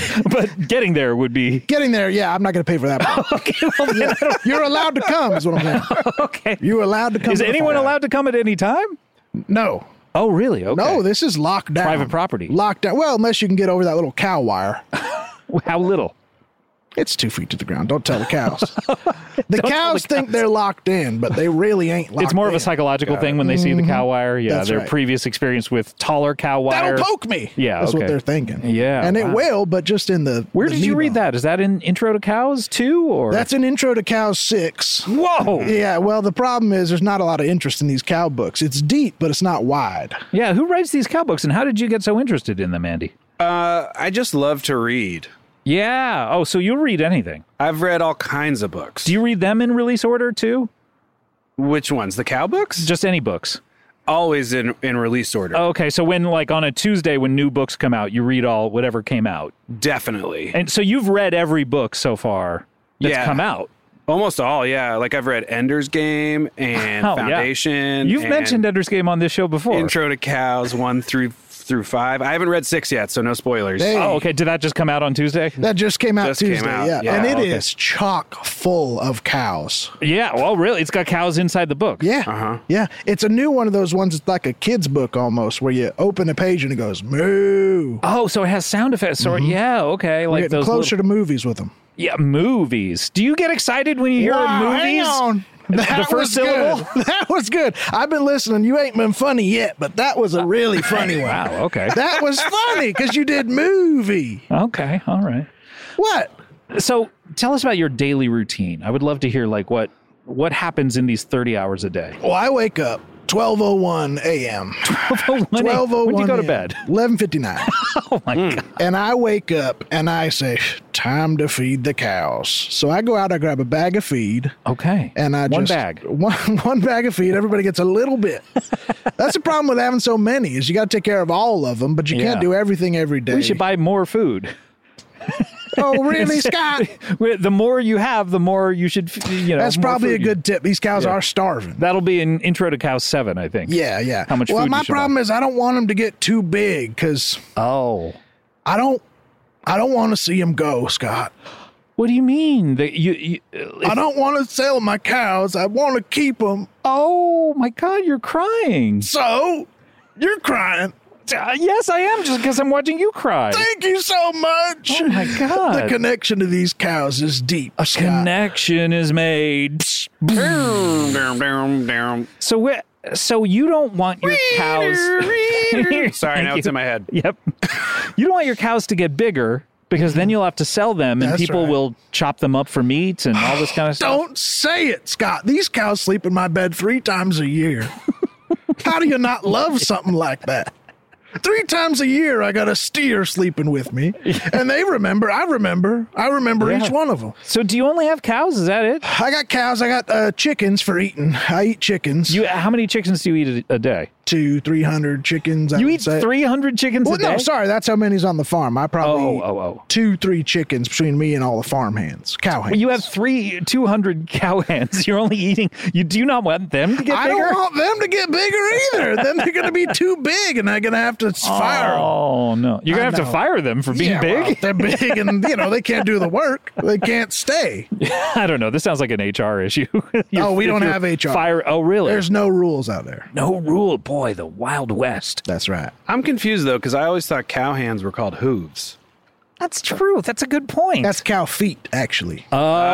S2: But getting there would be...
S5: Getting there, yeah, I'm not going to pay for that.
S2: Okay, well, then I don't-
S5: You're allowed to come, is what I'm saying.
S2: okay.
S5: You're allowed to come.
S2: Is
S5: to the
S2: anyone
S5: farm.
S2: allowed to come at any time?
S5: No.
S2: Oh, really? Okay.
S5: No, this is locked down.
S2: Private property.
S5: Locked down. Well, unless you can get over that little cow wire.
S2: How little?
S5: It's 2 feet to the ground. Don't tell the cows. The cows think they're locked in, but they really ain't locked
S2: It's more of a
S5: in.
S2: psychological thing when they see the cow wire. Yeah,
S5: That's
S2: their
S5: right.
S2: previous experience with taller cow wire.
S5: That'll poke me.
S2: Yeah,
S5: That's
S2: okay.
S5: what they're thinking.
S2: Yeah,
S5: And it
S2: wow.
S5: will, but just in the
S2: Where
S5: the
S2: did you
S5: knee
S2: read
S5: bone.
S2: that? Is that in Intro to Cows too? Or
S5: That's an Intro to Cows 6.
S2: whoa.
S5: Yeah, well, the problem is there's not a lot of interest in these cow books. It's deep, but it's not wide.
S2: Yeah, who writes these cow books, and how did you get so interested in them, Andy?
S3: I just love to read.
S2: Yeah. Oh, so you'll read anything.
S3: I've read all kinds of books.
S2: Do you read them in release order too?
S3: Which ones? The cow books?
S2: Just any books?
S3: Always in release order.
S2: Okay, so when on a Tuesday when new books come out, you read all whatever came out.
S3: Definitely.
S2: And so you've read every book so far that's
S3: Yeah.
S2: come out.
S3: Almost all, yeah. I've read Ender's Game and
S2: Oh, yeah.
S3: Foundation.
S2: You've
S3: and
S2: mentioned Ender's Game on this show before.
S3: Intro to Cows 1 through 5. I haven't read 6 yet, so no spoilers.
S5: Hey.
S2: Oh, okay. Did that just come out on Tuesday?
S5: That just came out
S3: Just came
S5: Tuesday,
S3: out,
S5: yeah.
S3: yeah.
S5: And it is
S2: Okay.
S5: chock full of cows.
S2: Yeah. Well, really, it's got cows inside the book.
S5: Yeah.
S3: Uh-huh.
S5: Yeah. It's a new one of those ones. It's like a kid's book almost, where you open a page and it goes, moo.
S2: Oh, so it has sound effects. So yeah, okay.
S5: We're
S2: Like
S5: getting
S2: those
S5: closer
S2: little-
S5: to movies with them.
S2: Yeah, movies. Do you get excited when you hear movies?
S5: Hang on. That
S2: The first
S5: was good.
S2: syllable?
S5: That was good. I've been listening. You ain't been funny yet, but that was a really funny one.
S2: Wow. Okay.
S5: That was funny because you did movie.
S2: Okay. All right.
S5: What?
S2: So tell us about your daily routine. I would love to hear what happens in these 30 hours a day.
S5: Well, I wake up 12:01 a.m. 12:01.
S2: When do you go to
S5: a.m.,
S2: bed?
S5: 11:59.
S2: Oh my God.
S5: And I wake up and I say, time to feed the cows. So I go out, I grab a bag of feed.
S2: Okay.
S5: And I
S2: One
S5: just,
S2: bag.
S5: One bag of feed. Everybody gets a little bit. That's the problem with having so many is you got to take care of all of them, but you
S2: Yeah.
S5: can't do everything every day.
S2: We should buy more food.
S5: Oh, really, Scott?
S2: The more you have, the more you should.
S5: That's
S2: more
S5: probably a
S2: food you-
S5: good tip. These cows
S2: Yeah.
S5: are starving.
S2: That'll be in Intro to Cows 7, I think.
S5: Yeah, yeah.
S2: How much
S5: well,
S2: food
S5: my
S2: you should
S5: problem
S2: buy.
S5: is I don't want them to get too big because
S2: Oh.
S5: I don't I don't want to see them go, Scott.
S2: What do you mean? That
S5: I don't want to sell my cows. I want to keep them.
S2: Oh my God, you're crying.
S5: So, you're crying.
S2: Yes, I am, just because I'm watching you cry.
S5: Thank you so much.
S2: Oh my God.
S5: The connection to these cows is deep.
S2: A connection is made. So you don't want your cows.
S3: Sorry, now it's in my head.
S2: Yep. You don't want your cows to get bigger because then you'll have to sell them and
S5: That's
S2: people
S5: right.
S2: will chop them up for meat and all this kind of stuff.
S5: Don't say it, Scott. These cows sleep in my bed 3 times a year. How do you not love something like that? 3 times a year, I got a steer sleeping with me, and they remember. I remember
S2: Yeah.
S5: each one of them.
S2: So do you only have cows? Is that it?
S5: I got cows. I got chickens for eating. I eat chickens.
S2: How many chickens do you eat a day?
S5: 200-300 chickens. I
S2: You
S5: would
S2: eat
S5: say.
S2: 300 chickens
S5: Well,
S2: a day?
S5: no, sorry, that's how many's on the farm. I probably eat
S2: Oh.
S5: 2-3 chickens between me and all the farm hands, cow hands.
S2: You have 200 cow hands. You're only eating. You do not want them to get
S5: I
S2: bigger?
S5: don't want them to get bigger either. Then they're going to be too big, and I'm going to have to fire them.
S2: Oh no! You're gonna have to
S5: know.
S2: fire them for being big.
S5: Well, they're big, and they can't do the work. They can't stay.
S2: I don't know. This sounds like an HR issue.
S5: We don't have HR.
S2: Fire. Oh, really?
S5: There's no rules out there.
S2: no rule. Boy, the Wild West.
S5: That's right.
S3: I'm confused though because I always thought cow hands were called hooves.
S2: That's true. That's a good point.
S5: That's cow feet, actually.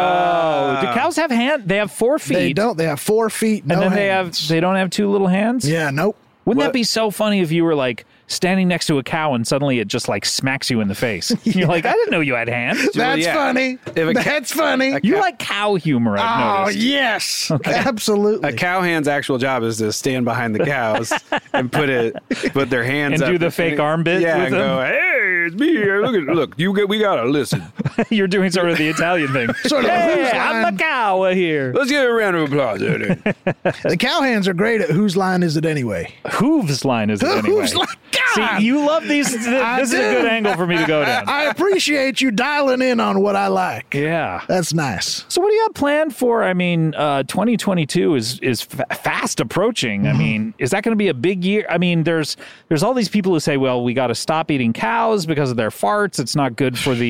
S2: do cows have hand? They have 4 feet.
S5: They don't. They have 4 feet. No
S2: And then
S5: hands.
S2: they don't have 2 little hands.
S5: Yeah. Nope.
S2: Wouldn't that
S3: What?
S2: be so funny if you were like standing next to a cow and suddenly it just like smacks you in the face? You're like, I didn't know you had hands.
S5: That's
S3: yeah.
S5: funny.
S3: If a ca-
S5: That's funny.
S2: You like cow humor, I've
S5: Oh
S2: noticed.
S5: yes, absolutely.
S3: A cow hand's actual job is to stand behind the cows and put their hands
S2: And
S3: up
S2: do the fake arm bit
S3: Yeah,
S2: with
S3: and
S2: them?
S3: go, hey, it's me here. We gotta listen.
S2: You're doing sort of the Italian thing.
S5: Sort of a
S2: Hey,
S5: who's
S2: I'm
S5: line.
S2: the cow here.
S3: Let's give a round of applause.
S5: The cow hands are great at whose line is it anyway?
S2: Whose line is it anyway?
S5: Whose line? God!
S2: See, you love these. This is a
S5: do.
S2: good angle for me to go down.
S5: I appreciate you dialing in on what I like.
S2: Yeah.
S5: That's nice.
S2: So what do you have planned for? I mean, 2022 is fast approaching. I mean, is that going to be a big year? I mean, there's all these people who say, well, we got to stop eating cows because of their farts. It's not good for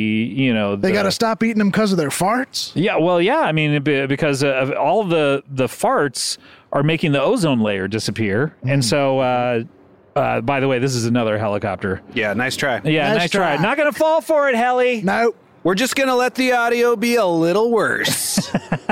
S5: They got to stop eating them because of their farts?
S2: Yeah, well, yeah. I mean, because of all the farts are making the ozone layer disappear. And so, by the way, this is another helicopter.
S3: Yeah, nice try.
S2: Yeah,
S5: Nice
S2: nice try.
S5: try.
S2: Not going to fall for it, Heli.
S5: No.
S3: We're just gonna let the audio be a little worse.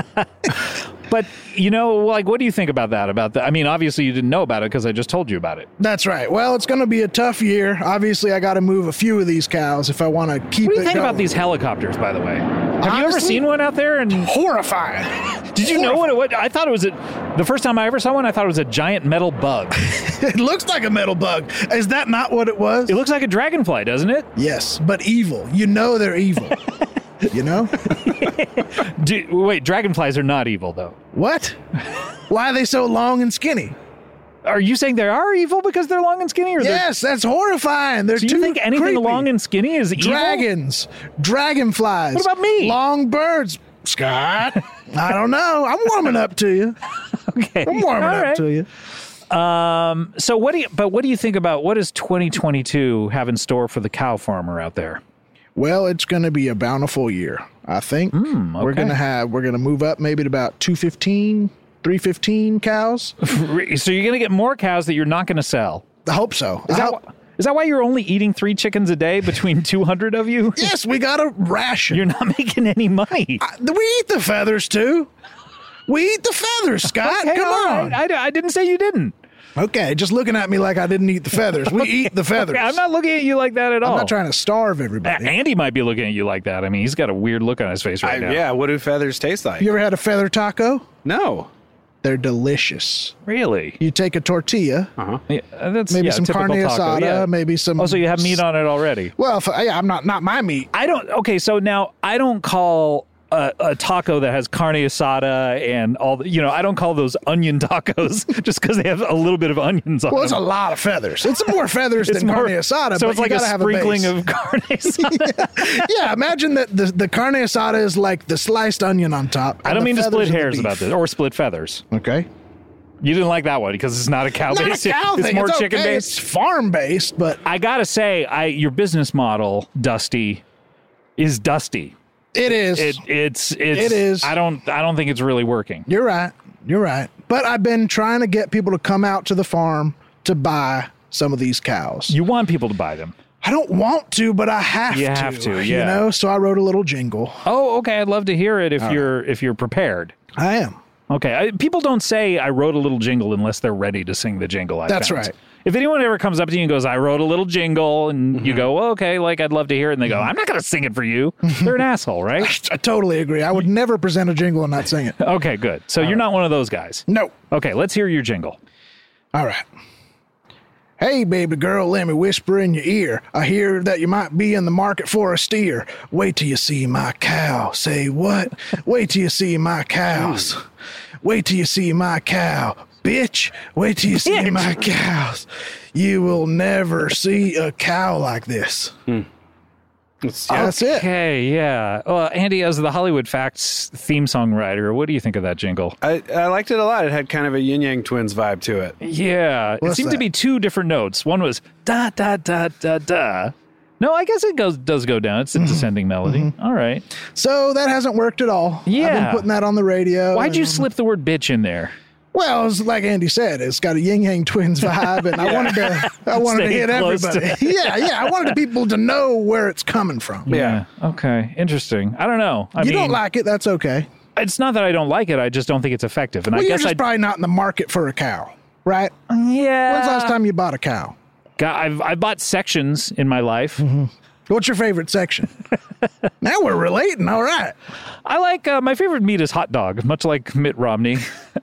S2: But, what do you think about that? I mean, obviously you didn't know about it because I just told you about it.
S5: That's right. Well, it's going to be a tough year. Obviously, I got to move a few of these cows if I want to keep
S2: What do
S5: it
S2: you think
S5: going.
S2: about these helicopters, by the way? Have you ever
S5: Honestly,
S2: seen one out there? And
S5: Horrifying.
S2: did you know what it was? I thought it was the first time I ever saw one, I thought it was a giant metal bug.
S5: It looks like a metal bug. Is that not what it was?
S2: It looks like a dragonfly, doesn't it?
S5: Yes, but evil. You know they're evil. You know?
S2: Wait, dragonflies are not evil, though.
S5: What? Why are they so long and skinny?
S2: Are you saying they are evil because they're long and skinny? Or
S5: Yes, that's horrifying. They're
S2: do
S5: too
S2: you think anything
S5: creepy.
S2: long and skinny is evil?
S5: Dragons, dragonflies.
S2: What about me?
S5: Long birds. Scott, I don't know. I'm warming up to you.
S2: Okay.
S5: I'm warming
S2: All
S5: up
S2: right.
S5: to you.
S2: So what do you think about what does 2022 have in store for the cow farmer out there?
S5: Well, it's going to be a bountiful year, I think. We're
S2: okay.
S5: going to move up maybe to about 215, 315 cows.
S2: So you're going to get more cows that you're not going to sell.
S5: I hope so.
S2: Is that why you're only eating 3 chickens a day between 200 of you?
S5: Yes, we got a ration.
S2: You're not making any money.
S5: We eat the feathers too. We eat the feathers, Scott.
S2: Okay,
S5: Come
S2: all
S5: on.
S2: right. I didn't say you didn't.
S5: Okay, just looking at me like I didn't eat the feathers. We eat the feathers.
S2: I'm not looking at you like that at all.
S5: I'm not trying to starve everybody.
S2: Andy might be looking at you like that. I mean, he's got a weird look on his face right now.
S3: Yeah, what do feathers taste like?
S5: You ever had a feather taco?
S3: No.
S5: They're delicious.
S2: Really?
S5: You take a tortilla,
S2: Yeah, that's
S5: maybe some
S2: typical
S5: carne
S2: taco,
S5: asada,
S2: yeah.
S5: maybe some.
S2: Oh, so you have meat on it already?
S5: Well, I'm not my meat.
S2: Okay, so now I don't call a taco that has carne asada and all the, I don't call those onion tacos just because they have a little bit of onions on
S5: Well, it's a
S2: them.
S5: lot of feathers. It's more feathers than carne asada.
S2: So
S5: but
S2: it's
S5: you
S2: like a
S5: gotta have
S2: sprinkling
S5: base.
S2: of carne asada.
S5: Yeah, imagine that the carne asada is like the sliced onion on top.
S2: I
S5: and
S2: don't
S5: the
S2: mean to
S5: feathers
S2: split
S5: of the
S2: hairs
S5: beef.
S2: about this or split feathers.
S5: Okay.
S2: You didn't like that one because it's not a cow
S5: Not
S2: based.
S5: a cow
S2: It's
S5: thing.
S2: more
S5: It's
S2: chicken
S5: okay.
S2: based.
S5: It's farm based, but
S2: I gotta say, your business model, Dusty, is dusty.
S5: it is.
S2: It
S5: It is.
S2: I don't think it's really working.
S5: You're right. You're right. But I've been trying to get people to come out to the farm to buy some of these cows.
S2: You want people to buy them.
S5: I don't want to, but I have
S2: You
S5: to.
S2: have to,
S5: You
S2: yeah.
S5: know, so I wrote a little jingle.
S2: Oh, okay. I'd love to hear it if you're prepared.
S5: I am.
S2: Okay. People don't say I wrote a little jingle unless they're ready to sing the jingle.
S5: That's
S2: found.
S5: right.
S2: If anyone ever comes up to you and goes, I wrote a little jingle, and you go, well, okay, like I'd love to hear it, and they go, I'm not going to sing it for you. They're an asshole, right?
S5: I totally agree. I would never present a jingle and not sing it.
S2: Okay, good. So you're not one of those guys.
S5: No.
S2: Okay, let's hear your jingle.
S5: All right. Hey, baby girl, let me whisper in your ear. I hear that you might be in the market for a steer. Wait till you see my cow. Say what? Wait till you see my cows. Wait till you see my cow. Bitch, wait till you see my cows. You will never see a cow like this. That's it.
S2: Okay, yeah. Well, Andy, as the Hollywood Facts theme song writer, what do you think of that jingle?
S3: I liked it a lot. It had kind of a Yin Yang Twins vibe to it.
S2: Yeah, it
S5: What's
S2: seemed to
S5: that?
S2: be two different notes. One was da da da da da. No, I guess it does go down. It's a descending melody. All right.
S5: So that hasn't worked at all. I've
S2: Yeah.
S5: been putting that on the radio.
S2: Why'd you
S5: and-
S2: slip the word bitch in there?
S5: Well, it's like Andy said, it's got a Yin Yang Twins vibe, and I wanted to
S2: Stay
S5: hit
S2: close to
S5: everybody. Yeah, I wanted people to know where it's coming from.
S2: Yeah. Okay. Interesting. I don't know. I
S5: You
S2: mean,
S5: don't like it, that's okay.
S2: it's not that I don't like it. I just don't think it's effective. And
S5: Well,
S2: I
S5: you're
S2: guess
S5: just probably not in the market for a cow, right?
S2: yeah.
S5: When's the last time you bought a cow?
S2: I've bought sections in my life.
S5: What's your favorite section? Now we're relating. All right.
S2: I like my favorite meat is hot dog, much like Mitt Romney,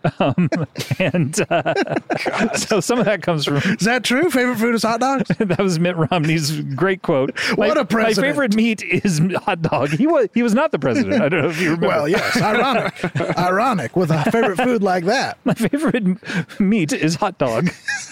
S2: and so some of that comes from
S5: Is that true? Favorite food is hot dogs?
S2: that was Mitt Romney's great quote.
S5: What a president.
S2: My favorite meat is hot dog. He was not the president. I don't know if you remember.
S5: Well, yes. Ironic with a favorite food like that.
S2: My favorite meat is hot dog.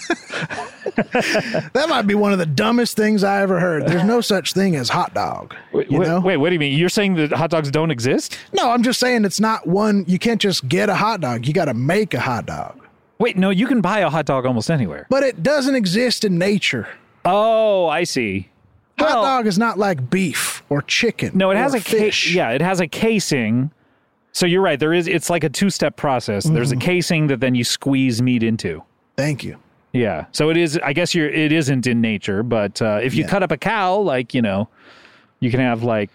S5: That might be one of the dumbest things I ever heard. There's no such thing as hot dog.
S2: Wait,
S5: You know?
S2: what do you mean? You're saying that hot dogs don't exist?
S5: No, I'm just saying it's not one. You can't just get a hot dog. You got to make a hot dog.
S2: Wait, no, you can buy a hot dog almost anywhere.
S5: But it doesn't exist in nature.
S2: Oh, I see.
S5: Hot
S2: Well,
S5: dog is not like beef or chicken.
S2: no, it has
S5: or
S2: a
S5: fish.
S2: yeah, it has a casing. So you're right. It's like a two-step process. There's a casing that then you squeeze meat into.
S5: Thank you.
S2: Yeah. So it is. I guess it isn't in nature, but if you cut up a cow, like you can have like.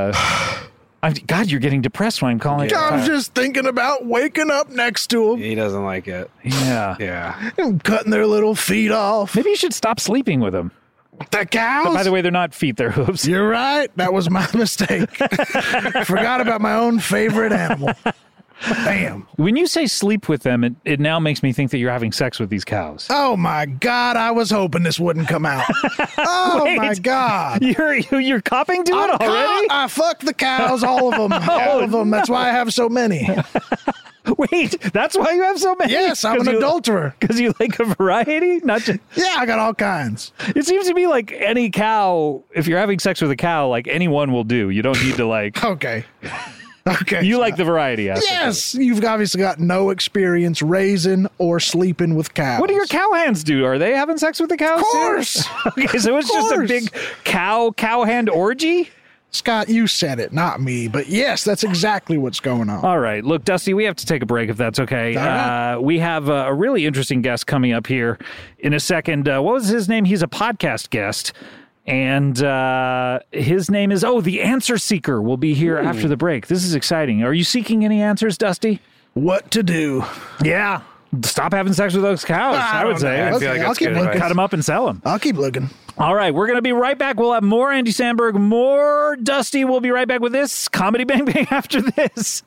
S2: God, you're getting depressed when I'm calling it.
S5: I was just thinking about waking up next to them,
S3: He doesn't like it.
S2: Yeah.
S3: Yeah.
S5: cutting their little feet off.
S2: Maybe you should stop sleeping with them.
S5: The cows.
S2: By the way, they're not feet; they're hooves.
S5: You're right. That was my mistake. Forgot about my own favorite animal. Bam.
S2: When you say sleep with them, it now makes me think that you're having sex with these cows.
S5: Oh my God. I was hoping this wouldn't come out. Oh
S2: Wait.
S5: my God.
S2: You're copping to it
S5: I'm
S2: already?
S5: I fucked the cows, all of them. All of them. That's why I have so many.
S2: Wait, that's why you have so many?
S5: Yes, I'm an adulterer.
S2: Because you like a variety? Not just.
S5: Yeah, I got all kinds.
S2: It seems to me like any cow, if you're having sex with a cow, like anyone will do. You don't need to like.
S5: Okay. Okay.
S2: You like the variety aspect.
S5: Yes, you've obviously got no experience raising or sleeping with cows.
S2: What do your cowhands do? Are they having sex with the cows?
S5: Of
S2: too?
S5: course.
S2: Okay, so it's just a
S5: course.
S2: big cowhand orgy?
S5: Scott, you said it, not me. But yes, that's exactly what's going on.
S2: All right. Look, Dusty, we have to take a break if that's okay.
S5: All right.
S2: We have a really interesting guest coming up here in a second. What was his name? He's a podcast guest. And his name is, The Answer Seeker will be here after the break. This is exciting. Are you seeking any answers, Dusty?
S5: What to do?
S2: Yeah. Stop having sex with those cows, I would say.
S3: I feel
S5: Okay,
S3: like
S5: I'll
S3: that's
S5: keep
S3: good
S5: looking.
S3: advice.
S2: Cut them up and sell them.
S5: I'll keep looking.
S2: All right, we're going to be right back. We'll have more Andy Samberg, more Dusty. We'll be right back with this Comedy Bang Bang after this.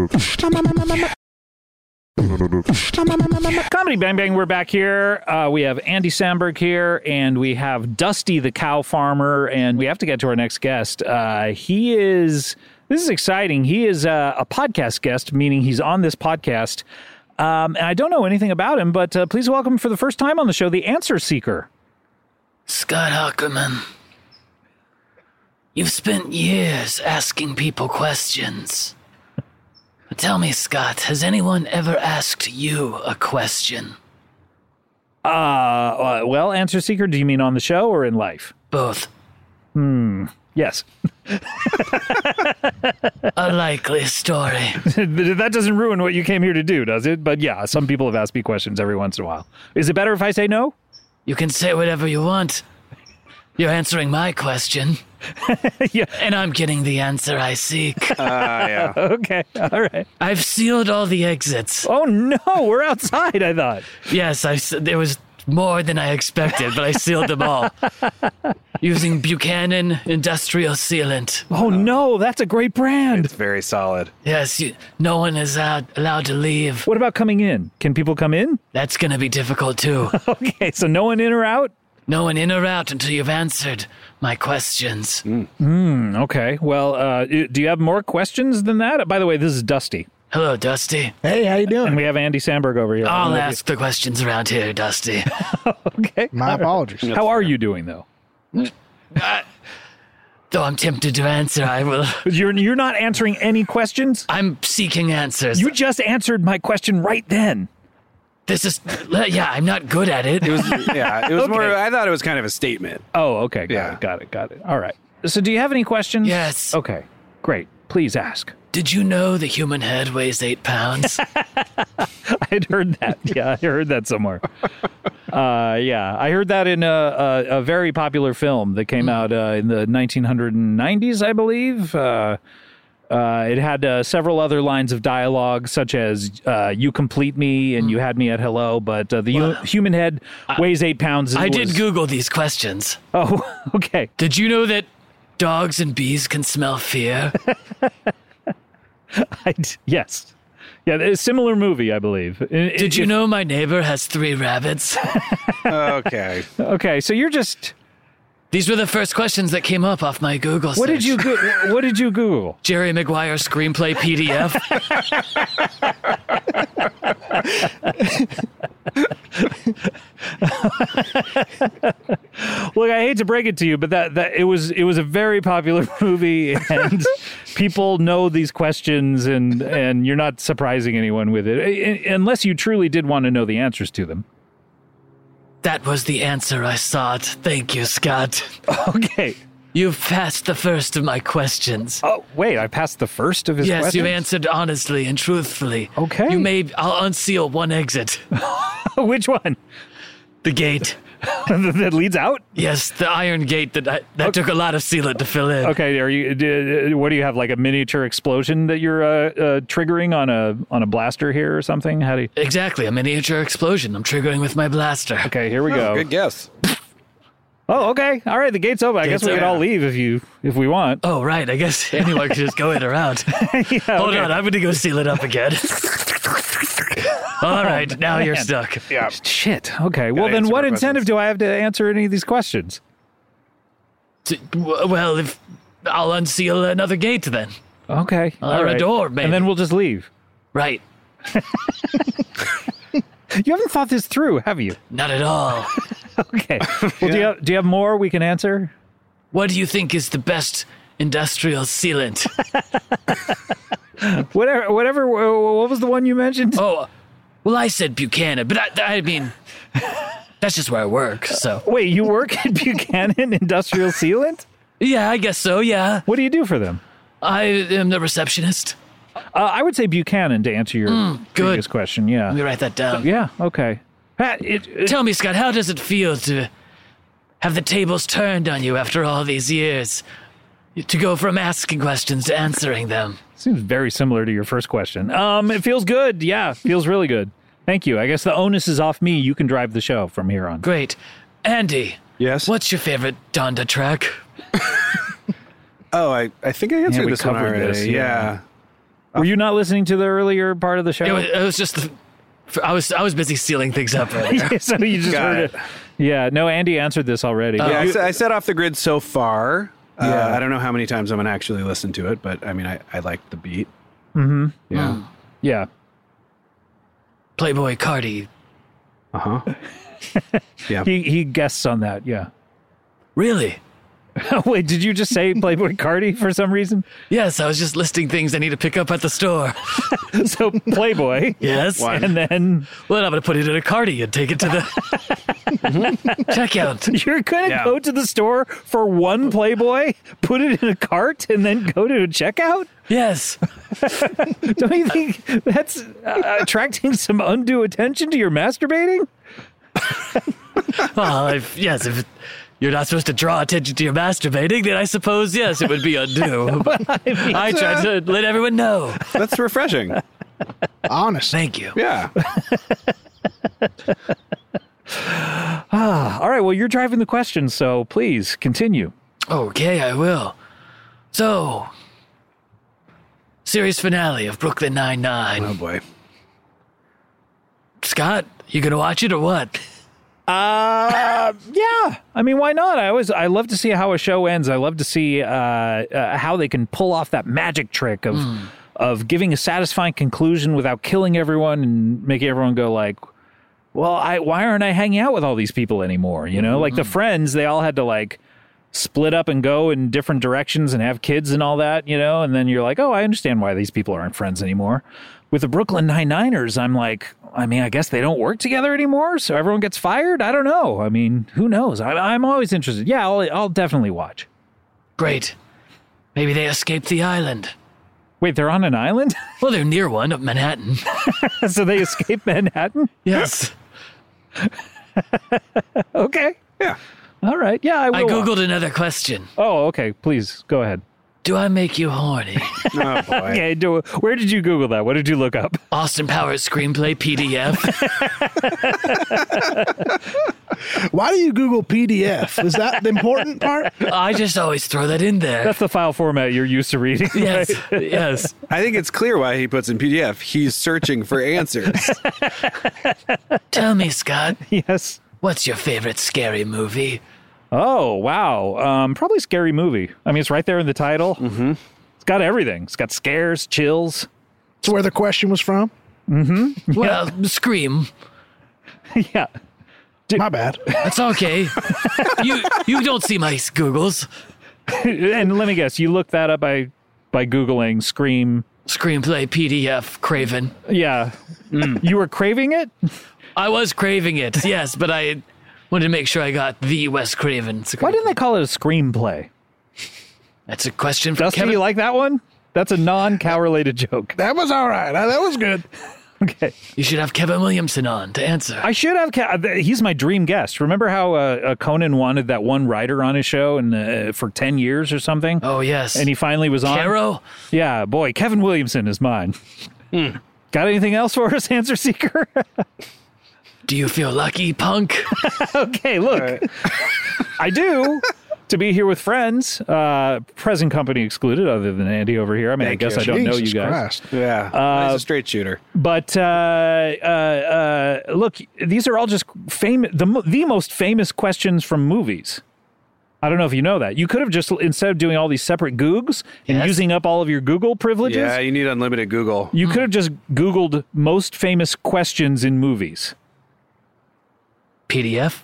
S2: Comedy Bang Bang, we're back here. We have Andy Samberg here, and we have Dusty the cow farmer, and we have to get to our next guest. This is exciting. He is a podcast guest, meaning he's on this podcast. And I don't know anything about him, but please welcome for the first time on the show, the Answer Seeker.
S6: Scott Ackerman, you've spent years asking people questions. Tell me, Scott, has anyone ever asked you a question?
S2: Well, answer seeker, do you mean on the show or in life?
S6: Both.
S2: Yes.
S6: A likely story.
S2: That doesn't ruin what you came here to do, does it? But yeah, some people have asked me questions every once in a while. Is it better if I say no?
S6: You can say whatever you want. You're answering my question.
S2: Yeah.
S6: And I'm getting the answer I seek.
S3: Yeah.
S2: Okay. All right.
S6: I've sealed all the exits.
S2: Oh, no. We're outside, I thought.
S6: Yes, there was more than I expected, but I sealed them all. Using Buchanan Industrial Sealant.
S2: Oh, no. That's a great brand.
S3: It's very solid.
S6: Yes, no one is allowed to leave.
S2: What about coming in? Can people come in?
S6: That's going to be difficult, too.
S2: Okay. So no one in or out?
S6: No one in or out until you've answered my questions.
S2: Okay. Well, do you have more questions than that? By the way, this is Dusty.
S6: Hello, Dusty.
S5: Hey, how you
S2: And
S5: doing?
S2: we have Andy Samberg over here.
S6: I'll ask the questions around here, Dusty.
S2: Okay.
S5: My apologies.
S2: How are you doing, though?
S6: Though I'm tempted to answer, I will.
S2: You're not answering any questions?
S6: I'm seeking answers.
S2: You just answered my question right then.
S6: This is, yeah, I'm not good at it.
S3: It was
S2: Okay.
S3: more. I thought it was kind of a statement.
S2: Oh, okay.
S3: Yeah.
S2: Got it. All right. So do you have any questions?
S6: Yes.
S2: Okay. Great. Please ask.
S6: Did you know the human head weighs 8 pounds?
S2: I'd heard that. Yeah, I heard that somewhere. Yeah, I heard that in a very popular film that came out in the 1990s, I believe. It had several other lines of dialogue, such as "You complete me" and "You had me at hello." But the human head weighs 8 pounds.
S6: I did Google these questions.
S2: Oh, okay.
S6: Did you know that dogs and bees can smell fear?
S2: Yes. Yeah, a similar movie, I believe.
S6: Did you know my neighbor has 3 rabbits?
S3: Okay.
S2: Okay, so you're just.
S6: These were the first questions that came up off my Google search.
S2: What did you Google?
S6: Jerry Maguire screenplay PDF.
S2: Look, I hate to break it to you, but that it was a very popular movie, and people know these questions, and you're not surprising anyone with it, unless you truly did want to know the answers to them.
S6: That was the answer I sought. Thank you, Scott.
S2: Okay.
S6: You've passed the first of my questions.
S2: Oh, wait, I passed the first of his
S6: Yes,
S2: questions?
S6: you've answered honestly and truthfully.
S2: Okay.
S6: I'll unseal one exit.
S2: Which one?
S6: The gate.
S2: That leads out?
S6: Yes, the iron gate that took a lot of sealant to fill in.
S2: Okay, what do you have, like a miniature explosion that you're triggering on a blaster here or something? How do you...
S6: Exactly, a miniature explosion. I'm triggering with my blaster.
S2: Okay, here we go.
S3: Good guess.
S2: Oh, okay. All right, the gate's open. I guess we
S6: Gate's
S2: could all
S6: open.
S2: leave if we want.
S6: Oh, right. I guess anyone could just go in or out.
S2: Yeah,
S6: Hold
S2: okay.
S6: on, I'm going to go seal it up again. All right, now you're
S2: man.
S6: stuck.
S3: Yeah.
S2: Shit. Okay. Well, then
S3: answer
S2: what
S3: my
S2: incentive
S3: questions.
S2: do I have to answer any of these questions?
S6: Well, if I'll unseal another gate then.
S2: Okay.
S6: Or
S2: all
S6: a
S2: right.
S6: door, maybe.
S2: And then we'll just leave.
S6: Right.
S2: You haven't thought this through, have you?
S6: Not at all.
S2: Okay. Well, do you have more we can answer?
S6: What do you think is the best industrial sealant?
S2: Whatever. What was the one you mentioned?
S6: Oh, well, I said Buchanan, but I mean, that's just where I work, so.
S2: Wait, you work at Buchanan Industrial Sealant?
S6: Yeah, I guess so, yeah.
S2: What do you do for them?
S6: I am the receptionist.
S2: I would say Buchanan to answer your previous question. Yeah.
S6: Let me write that down.
S2: Yeah. Okay. Pat,
S6: Tell me, Scott, how does it feel to have the tables turned on you after all these years? To go from asking questions to answering them.
S2: seems very similar to your first question. It feels good. Yeah, feels really good. Thank you. I guess the onus is off me. You can drive the show from here on.
S6: Great. Andy.
S3: Yes.
S6: What's your favorite Donda track?
S3: Oh, I think I answered
S2: we
S3: this one
S2: covered
S3: already.
S2: this,
S3: Yeah.
S2: Were you not listening to the earlier part of the show?
S6: It was just I was busy sealing things up earlier.
S2: So you just
S3: Got
S2: heard it. Yeah. No, Andy answered this already.
S3: Yeah, I set off the grid so far.
S2: Yeah.
S3: I don't know how many times I'm going to actually listen to it, but I mean, I like the beat. Mm-hmm. Yeah.
S2: Yeah.
S6: Playboy Cardi.
S3: Uh-huh. Yeah.
S2: He guests on that. Yeah.
S6: Really?
S2: Wait, did you just say Playboy Cardi for some reason?
S6: Yes, I was just listing things I need to pick up at the store.
S2: So Playboy.
S6: Yes.
S2: And then
S6: Well, I'm going to put it in a carty and take it to the checkout.
S2: you're going to
S3: Yeah.
S2: go to the store for one Playboy, put it in a cart, and then go to a checkout?
S6: Yes.
S2: Don't you think that's attracting some undue attention to your masturbating?
S6: Well, if you're not supposed to draw attention to your masturbating, then I suppose, yes, it would be undue. But I tried to let everyone know.
S3: That's refreshing.
S5: Honest.
S6: Thank you.
S3: Yeah.
S2: All right, well, you're driving the question, so please continue.
S6: Okay, I will. So, series finale of Brooklyn Nine-Nine.
S3: Oh boy.
S6: Scott, you gonna watch it or what?
S2: Yeah. I mean, why not? I love to see how a show ends. I love to see how they can pull off that magic trick of giving a satisfying conclusion without killing everyone and making everyone go like, well, why aren't I hanging out with all these people anymore? You know, like the Friends, they all had to like split up and go in different directions and have kids and all that, you know, and then you're like, oh, I understand why these people aren't friends anymore. With the Brooklyn Nine-Niners, I'm like, I mean, I guess they don't work together anymore, so everyone gets fired? I don't know. I mean, who knows? I'm always interested. Yeah, I'll definitely watch.
S6: Great. Maybe they escaped the island.
S2: Wait, they're on an island?
S6: Well, they're near one of Manhattan.
S2: So they escaped Manhattan?
S6: Yes.
S2: Okay.
S3: Yeah.
S2: All right. Yeah, I will.
S6: I Googled another question.
S2: Oh, okay. Please, go ahead.
S6: Do I make you horny?
S3: Oh boy.
S2: Okay, where did you Google that? What did you look up?
S6: Austin Powers screenplay PDF.
S5: Why do you Google PDF? Is that the important part?
S6: I just always throw that in there.
S2: That's the file format you're used to reading.
S6: Yes,
S2: right?
S6: yes.
S3: I think it's clear why he puts in PDF. He's searching for answers.
S6: Tell me, Scott,
S2: Yes.
S6: what's your favorite scary movie?
S2: Oh, wow. Probably Scary Movie. I mean, it's right there in the title. Mm-hmm. It's got everything. It's got scares, chills.
S5: That's where the question was from.
S6: Well, Scream.
S2: Yeah.
S5: My bad.
S6: That's okay. You don't see my Googles.
S2: And let me guess, you looked that up by Googling Scream.
S6: Screenplay PDF Craven.
S2: Yeah. You were craving it?
S6: I was craving it, yes, but I wanted to make sure I got the Wes Craven.
S2: Why didn't they call it a screenplay?
S6: That's a question for
S2: Dusty,
S6: Kevin.
S2: you like that one? That's a non-cow related joke.
S5: That was all right. That was good.
S2: Okay.
S6: You should have Kevin Williamson on to answer.
S2: I should have. He's my dream guest. Remember how Conan wanted that one writer on his show for 10 years or something?
S6: Oh, yes.
S2: And he finally was on.
S6: Caro?
S2: Yeah, boy, Kevin Williamson is mine. Got anything else for us, Answer Seeker?
S6: Do you feel lucky, punk?
S2: Okay, look. I do. To be here with friends, present company excluded, other than Andy over here. I mean,
S3: Thank
S2: I guess
S3: you.
S2: I don't know you
S5: Jesus
S2: guys.
S5: Christ.
S3: Yeah. He's a straight shooter.
S2: But look, these are all just the most famous questions from movies. I don't know if you know that. You could have just, instead of doing all these separate Googs and
S6: Yes.
S2: using up all of your Google privileges,
S3: Yeah, you need unlimited Google.
S2: you could have just Googled most famous questions in movies.
S6: PDF?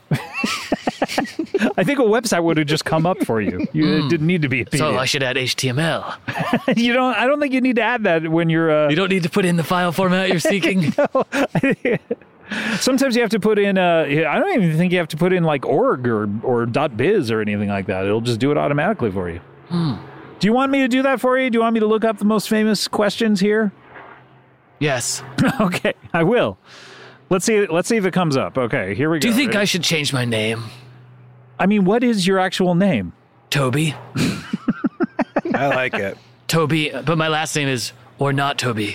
S2: I think a website would have just come up for you. It didn't need to be a PDF.
S6: So I should add HTML.
S2: I don't think you need to add that when you're.
S6: You don't need to put in the file format you're seeking.
S2: Sometimes you have to put in. I don't even think you have to put in like org or .biz or anything like that. It'll just do it automatically for you. Do you want me to do that for you? Do you want me to look up the most famous questions here?
S6: Yes.
S2: Okay, I will. Let's see if it comes up. Okay, here we go.
S6: Do you think I should change my name?
S2: I mean, what is your actual name?
S6: Toby?
S3: I like it.
S6: Toby, but my last name is or not Toby.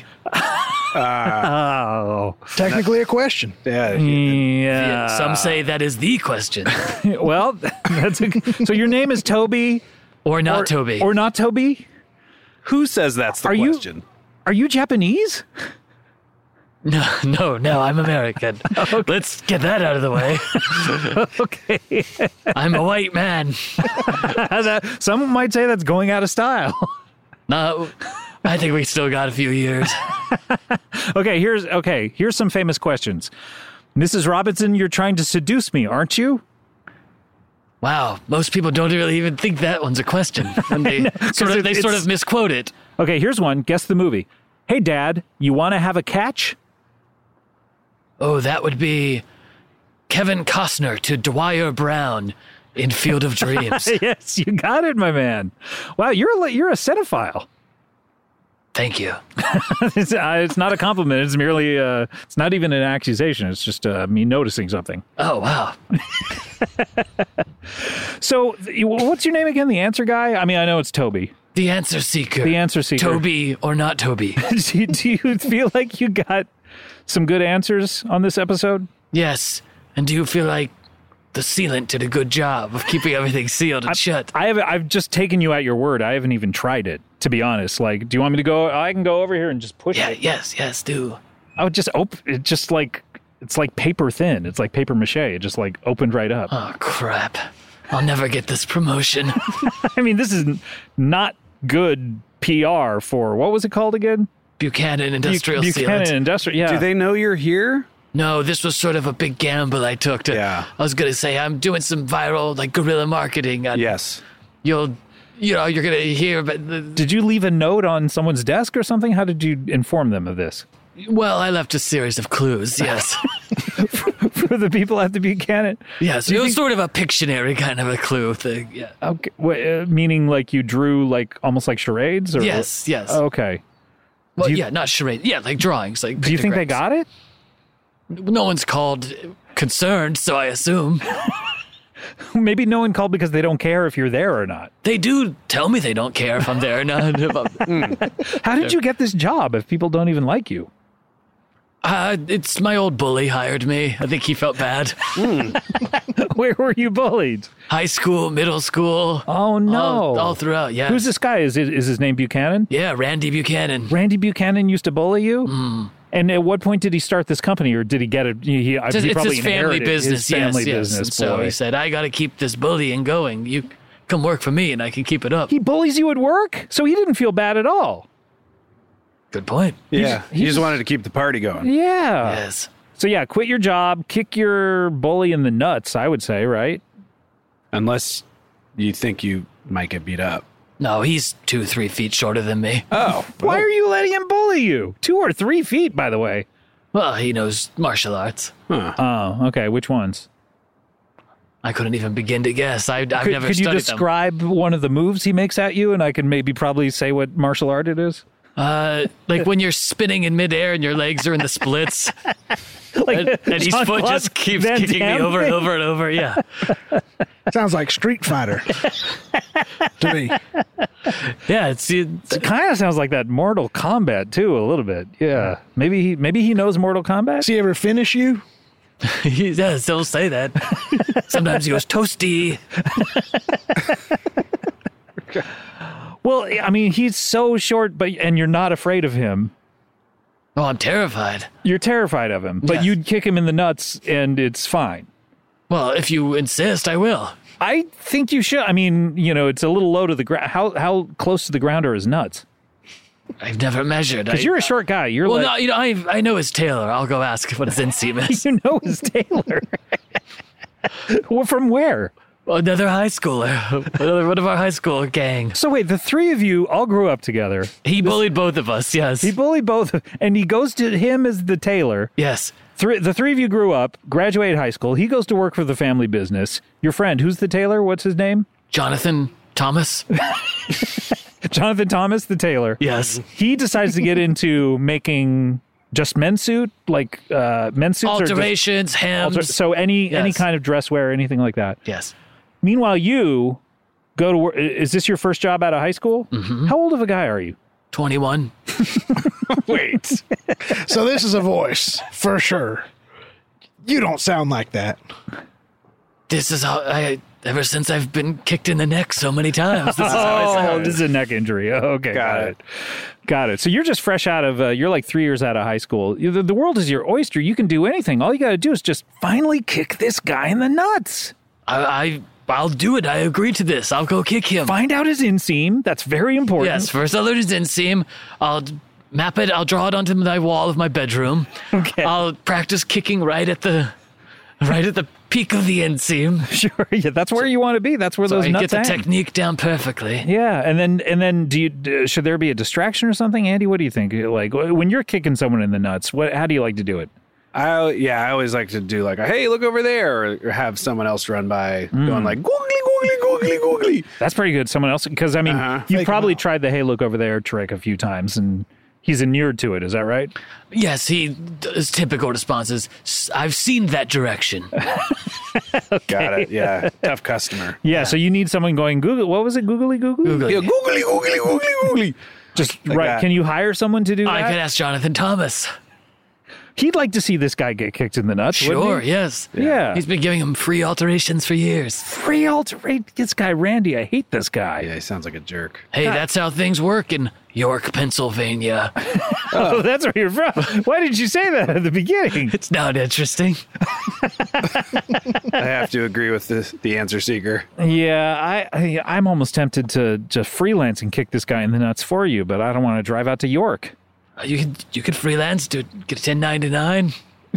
S2: Oh,
S5: Technically a question.
S3: Yeah.
S2: yeah.
S6: Some say that is the question.
S2: Well, so your name is Toby
S6: Or not Toby.
S2: or not Toby?
S3: Who says that's the
S2: Are you-
S3: question?
S2: Are you Japanese?
S6: No, I'm American. Let's get that out of the way.
S2: Okay.
S6: I'm a white man.
S2: Some might say that's going out of style.
S6: No, I think we still got a few years.
S2: Okay, here's some famous questions. Mrs. Robinson, you're trying to seduce me, aren't you?
S6: Wow, most people don't really even think that one's a question. And they sort of misquote it.
S2: Okay, here's one. Guess the movie. Hey, Dad, you want to have a catch?
S6: Oh, that would be Kevin Costner to Dwyer Brown in Field of Dreams.
S2: Yes, you got it, my man. Wow, you're a cinephile.
S6: Thank you.
S2: It's not a compliment. It's merely, it's not even an accusation. It's just me noticing something.
S6: Oh, wow.
S2: So, what's your name again? The answer guy? I mean, I know it's Toby.
S6: The answer seeker.
S2: The answer seeker.
S6: Toby or not Toby.
S2: Do you feel like you got some good answers on this episode?
S6: Yes. And do you feel like the sealant did a good job of keeping everything sealed and shut?
S2: I've just taken you at your word. I haven't even tried it, to be honest. Like, do you want me to go? I can go over here and just push it.
S6: Yes, do.
S2: I would just open it, just like it's like paper thin. It's like paper mache. It just like opened right up.
S6: Oh, crap. I'll never get this promotion.
S2: I mean, this is not good PR for, what was it called again?
S6: Buchanan Industrial Sealant.
S2: Buchanan Industrial, yeah.
S3: Do they know you're here?
S6: No, this was sort of a big gamble I took. I was going to say, I'm doing some viral, like, guerrilla marketing.
S3: Yes.
S6: You're going to hear about
S2: Did you leave a note on someone's desk or something? How did you inform them of this?
S6: Well, I left a series of clues, yes.
S2: For the people at the Buchanan?
S6: Yes, it was sort of a Pictionary kind of a clue thing, yeah.
S2: Okay, meaning like you drew like almost like charades? Or
S6: Yes.
S2: Okay.
S6: Well, not charades. Yeah, like drawings. Like
S2: do you think they got it?
S6: No one's called concerned, so I assume.
S2: Maybe no one called because they don't care if you're there or not.
S6: They do tell me they don't care if I'm there or not.
S2: How did you get this job if people don't even like you?
S6: It's my old bully hired me. I think he felt bad.
S2: Where were you bullied?
S6: High school, middle school.
S2: Oh, no.
S6: All throughout, yeah.
S2: Who's this guy? Is his name Buchanan?
S6: Yeah, Randy Buchanan.
S2: Randy Buchanan used to bully you? And at what point did he start this company, or did he get it? He
S6: it's
S2: probably
S6: his family
S2: inherited
S6: business.
S2: His family
S6: yes.
S2: business.
S6: So he said, I got to keep this bullying going. You come work for me and I can keep it up.
S2: He bullies you at work? So he didn't feel bad at all.
S6: Good point.
S3: Yeah. He just wanted to keep the party going.
S2: Yeah.
S6: Yes.
S2: So yeah, quit your job, kick your bully in the nuts, I would say, right?
S3: Unless you think you might get beat up.
S6: No, he's 2-3 feet shorter than me.
S3: Oh.
S2: Why are you letting him bully you? 2 or 3 feet, by the way.
S6: Well, he knows martial arts.
S2: Oh, okay. Which ones?
S6: I couldn't even begin to guess. I've never studied them.
S2: Could you describe one of the moves he makes at you, and I can maybe probably say what martial art it is?
S6: Like when you're spinning in midair and your legs are in the splits.
S2: Like
S6: and his foot just keeps
S2: Van
S6: kicking
S2: Damme
S6: me over and
S2: thing?
S6: over and over. Yeah.
S5: Sounds like Street Fighter to me.
S6: Yeah, it's
S2: It kind of sounds like that Mortal Kombat too, a little bit. Yeah, maybe he knows Mortal Kombat.
S5: Does he ever finish you?
S6: he does. He'll say that. Sometimes he goes toasty.
S2: Well, I mean, he's so short, and you're not afraid of him.
S6: Oh, I'm terrified.
S2: You're terrified of him, but
S6: Yes.
S2: you'd kick him in the nuts, and it's fine.
S6: Well, if you insist, I will.
S2: I think you should. I mean, it's a little low to the ground. How close to the ground are his nuts?
S6: I've never measured.
S2: Because you're a short guy. You're
S6: Well,
S2: like,
S6: no, I know his tailor. I'll go ask what his inseam is.
S2: you know his tailor. Well, from where?
S6: Another high schooler. One of our high school gang.
S2: So wait, the three of you all grew up together.
S6: He bullied both of us, yes.
S2: He bullied both, and he goes to him as the tailor.
S6: Yes.
S2: The three of you grew up, graduated high school. He goes to work for the family business. Your friend, who's the tailor? What's his name?
S6: Jonathan Thomas.
S2: Jonathan Thomas, the tailor.
S6: Yes.
S2: He decides to get into making just men's suit, like men's suits.
S6: Alterations, hems.
S2: So any kind of dress wear, anything like that.
S6: Yes.
S2: Meanwhile, you go to work. Is this your first job out of high school? Mm-hmm. How old of a guy are you?
S6: 21.
S2: Wait.
S5: So this is a voice for sure. You don't sound like that.
S6: This is how ever since I've been kicked in the neck so many times. This is how I sound.
S2: This is a neck injury. Okay, got it. So you're just fresh out of, you're like 3 years out of high school. The world is your oyster. You can do anything. All you got to do is just finally kick this guy in the nuts.
S6: I'll do it. I agree to this. I'll go kick him.
S2: Find out his inseam. That's very important.
S6: Yes, first I'll learn his inseam. I'll map it. I'll draw it onto my wall of my bedroom.
S2: Okay.
S6: I'll practice kicking right at the peak of the inseam.
S2: Sure. Yeah, that's where you want to be. That's where
S6: So
S2: those
S6: I
S2: nuts
S6: get the
S2: hang.
S6: technique down perfectly.
S2: Yeah, and then do you should there be a distraction or something, Andy? What do you think? Like when you're kicking someone in the nuts, how do you like to do it?
S3: I always like to do like a, hey, look over there, or have someone else run by going like, googly, googly, googly, googly.
S2: That's pretty good. Someone else, because I mean, you've
S5: Fake
S2: probably
S5: 'em out.
S2: tried the hey, look over there trick a few times, and he's inured to it. Is that right?
S6: Yes, his typical response is, I've seen that direction.
S3: Got it. Yeah. Tough customer.
S2: Yeah. So you need someone going Google. What was it? Googly googly.
S6: Googly.
S3: Yeah, googly, googly, googly, googly.
S2: Just
S3: Like
S2: right.
S3: that.
S2: Can you hire someone to do
S6: I
S2: that?
S6: could ask Jonathan Thomas.
S2: He'd like to see this guy get kicked in the nuts.
S6: Sure,
S2: wouldn't he?
S6: yes.
S2: Yeah.
S6: He's been giving him free alterations for years.
S2: Free alterate this guy Randy. I hate this guy.
S3: Yeah, he sounds like a jerk.
S6: Hey, that's how things work in York, Pennsylvania.
S2: Oh, that's where you're from. Why did you say that at the beginning?
S6: It's not interesting.
S3: I have to agree with the answer seeker.
S2: Yeah, I'm almost tempted to just freelance and kick this guy in the nuts for you, but I don't want to drive out to York.
S6: You could freelance, get a 1099.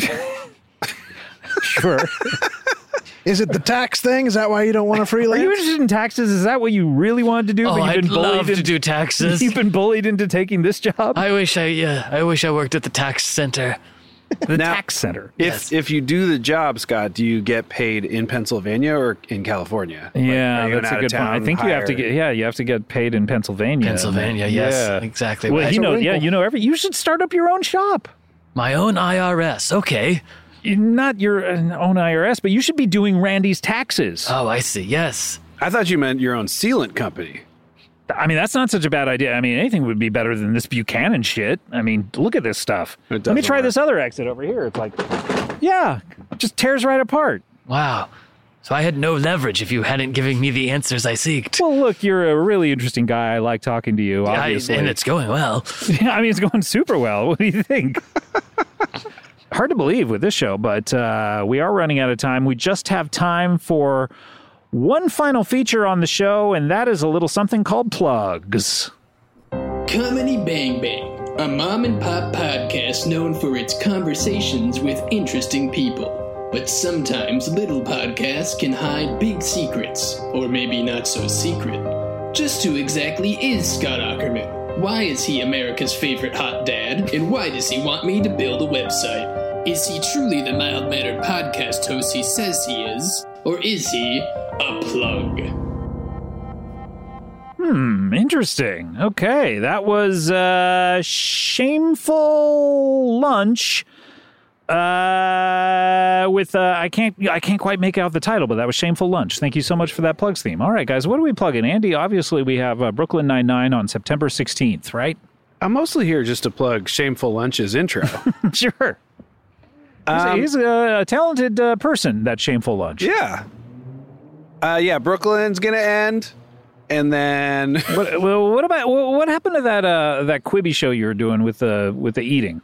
S2: Sure.
S5: Is it the tax thing? Is that why you don't want to
S2: Are
S5: freelance?
S2: you interested in taxes? Is that what you really wanted to do?
S6: Oh,
S2: but
S6: I'd love to do taxes.
S2: You've been bullied into taking this job?
S6: I wish I worked at the tax center.
S2: The
S3: Now-
S2: tax center.
S3: If you do the job, Scott, do you get paid in Pennsylvania or in California?
S2: Yeah,
S3: Like, are you an
S2: that's a good point. I
S3: out-of-town
S2: think you have to
S3: hire?
S2: you have to get paid in Pennsylvania.
S6: Pennsylvania, yes,
S2: Yeah.
S6: exactly.
S2: Well,
S6: right.
S2: you know,
S5: wrinkle.
S2: you should start up your own shop.
S6: My own IRS. Okay.
S2: Not your own IRS, but you should be doing Randy's taxes.
S6: Oh, I see. Yes.
S3: I thought you meant your own sealant company.
S2: I mean, that's not such a bad idea. I mean, anything would be better than this Buchanan shit. I mean, look at this stuff.
S3: It
S2: Let me
S3: doesn't
S2: try
S3: work.
S2: this other exit over here. It's like, yeah, it just tears right apart.
S6: Wow. So I had no leverage if you hadn't given me the answers I seeked.
S2: Well, look, you're a really interesting guy. I like talking to you, obviously.
S6: And it's going well.
S2: Yeah, I mean, it's going super well. What do you think? Hard to believe with this show, but we are running out of time. We just have time for one final feature on the show, and that is a little something called plugs.
S7: Comedy Bang Bang, a mom and pop podcast known for its conversations with interesting people. But sometimes little podcasts can hide big secrets, or maybe not so secret. Just who exactly is Scott Ackerman? Why is he America's favorite hot dad? And why does he want me to build a website? Is he truly the mild-mannered podcast host he says he is? Or is he a plug?
S2: Interesting. Okay, that was Shameful Lunch. With I can't quite make out the title, but that was Shameful Lunch. Thank you so much for that plugs theme. All right, guys, what are we plugging? Andy, obviously we have Brooklyn Nine-Nine on September 16th, right?
S3: I'm mostly here just to plug Shameful Lunch's intro.
S2: Sure. He's a talented person, that Shameful Lunch.
S3: Yeah. Brooklyn's gonna end, and then
S2: What happened to that Quibi show you were doing with the eating?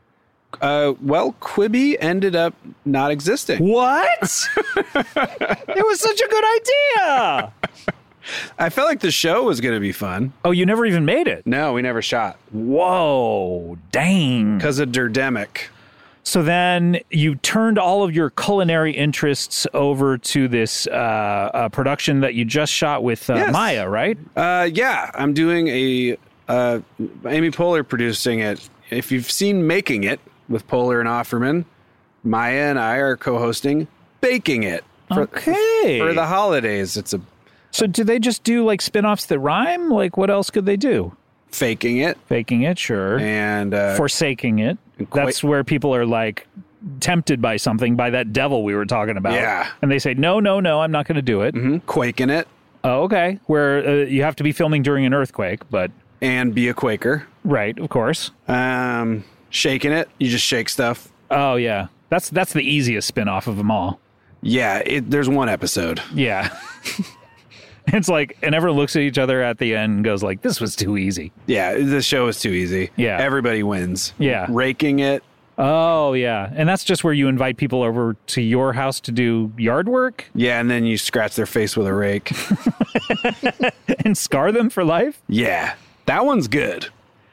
S3: Quibi ended up not existing.
S2: What? It was such a good idea.
S3: I felt like the show was gonna be fun.
S2: Oh, you never even made it.
S3: No, we never shot
S2: Whoa, dang.
S3: because of Durdemic.
S2: So then you turned all of your culinary interests over to this production that you just shot with
S3: Yes.
S2: Maya, right?
S3: I'm doing Amy Poehler producing it. If you've seen Making It with Poehler and Offerman, Maya and I are co-hosting Baking It for the holidays. It's a
S2: So do they just do like spin-offs that rhyme? Like what else could they do?
S3: Faking It
S2: Faking it, sure.
S3: and
S2: Forsaking it. That's where people are like tempted by something, by that devil we were talking about.
S3: Yeah.
S2: And they say, no, I'm not going to do it.
S3: Quaking It
S2: Oh, okay. Where you have to be filming during an earthquake, but
S3: and Be a Quaker.
S2: right, of course.
S3: Shaking It, you just shake stuff.
S2: Oh, yeah. That's the easiest spin-off of them all.
S3: Yeah, there's one episode.
S2: Yeah. It's like, and everyone looks at each other at the end and goes like, this was too easy.
S3: Yeah, the show is too easy.
S2: Yeah.
S3: Everybody wins.
S2: Yeah.
S3: Raking It.
S2: Oh, yeah. And that's just where you invite people over to your house to do yard work
S3: Yeah, and then you scratch their face with a rake.
S2: and scar them for life?
S3: Yeah, that one's good.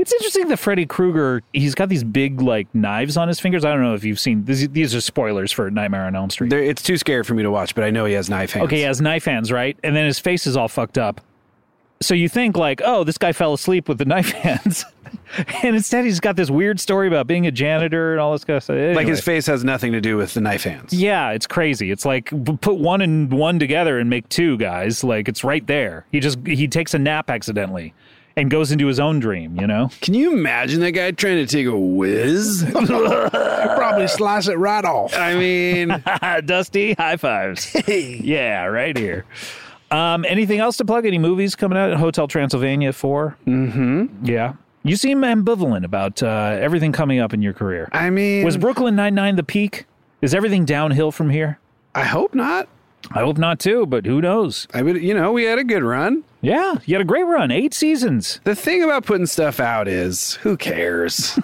S2: It's interesting that Freddy Krueger, he's got these big, like, knives on his fingers. I don't know if you've seen, these are spoilers for Nightmare on Elm Street.
S3: It's too scary for me to watch, but I know he has knife hands.
S2: Okay, he has knife hands, right? And then his face is all fucked up. So you think, like, oh, this guy fell asleep with the knife hands. And instead he's got this weird story about being a janitor and all this kind of stuff. Anyway.
S3: Like his face has nothing to do with the knife hands.
S2: Yeah, it's crazy. It's like put one and one together and make two, guys. Like, it's right there. He takes a nap accidentally and goes into his own dream, you know?
S3: Can you imagine that guy trying to take a whiz?
S5: Probably slice it right off.
S3: I mean,
S2: Dusty, high fives. Yeah, right here. Anything else to plug? Any movies coming out? Hotel Transylvania 4? Mm-hmm. Yeah. You seem ambivalent about everything coming up in your career.
S3: I mean...
S2: Was Brooklyn Nine-Nine the peak? Is everything downhill from here?
S3: I hope not.
S2: I hope not, too, but who knows?
S3: I mean, we had a good run.
S2: Yeah, you had a great run. 8 seasons.
S3: The thing about putting stuff out is, who cares?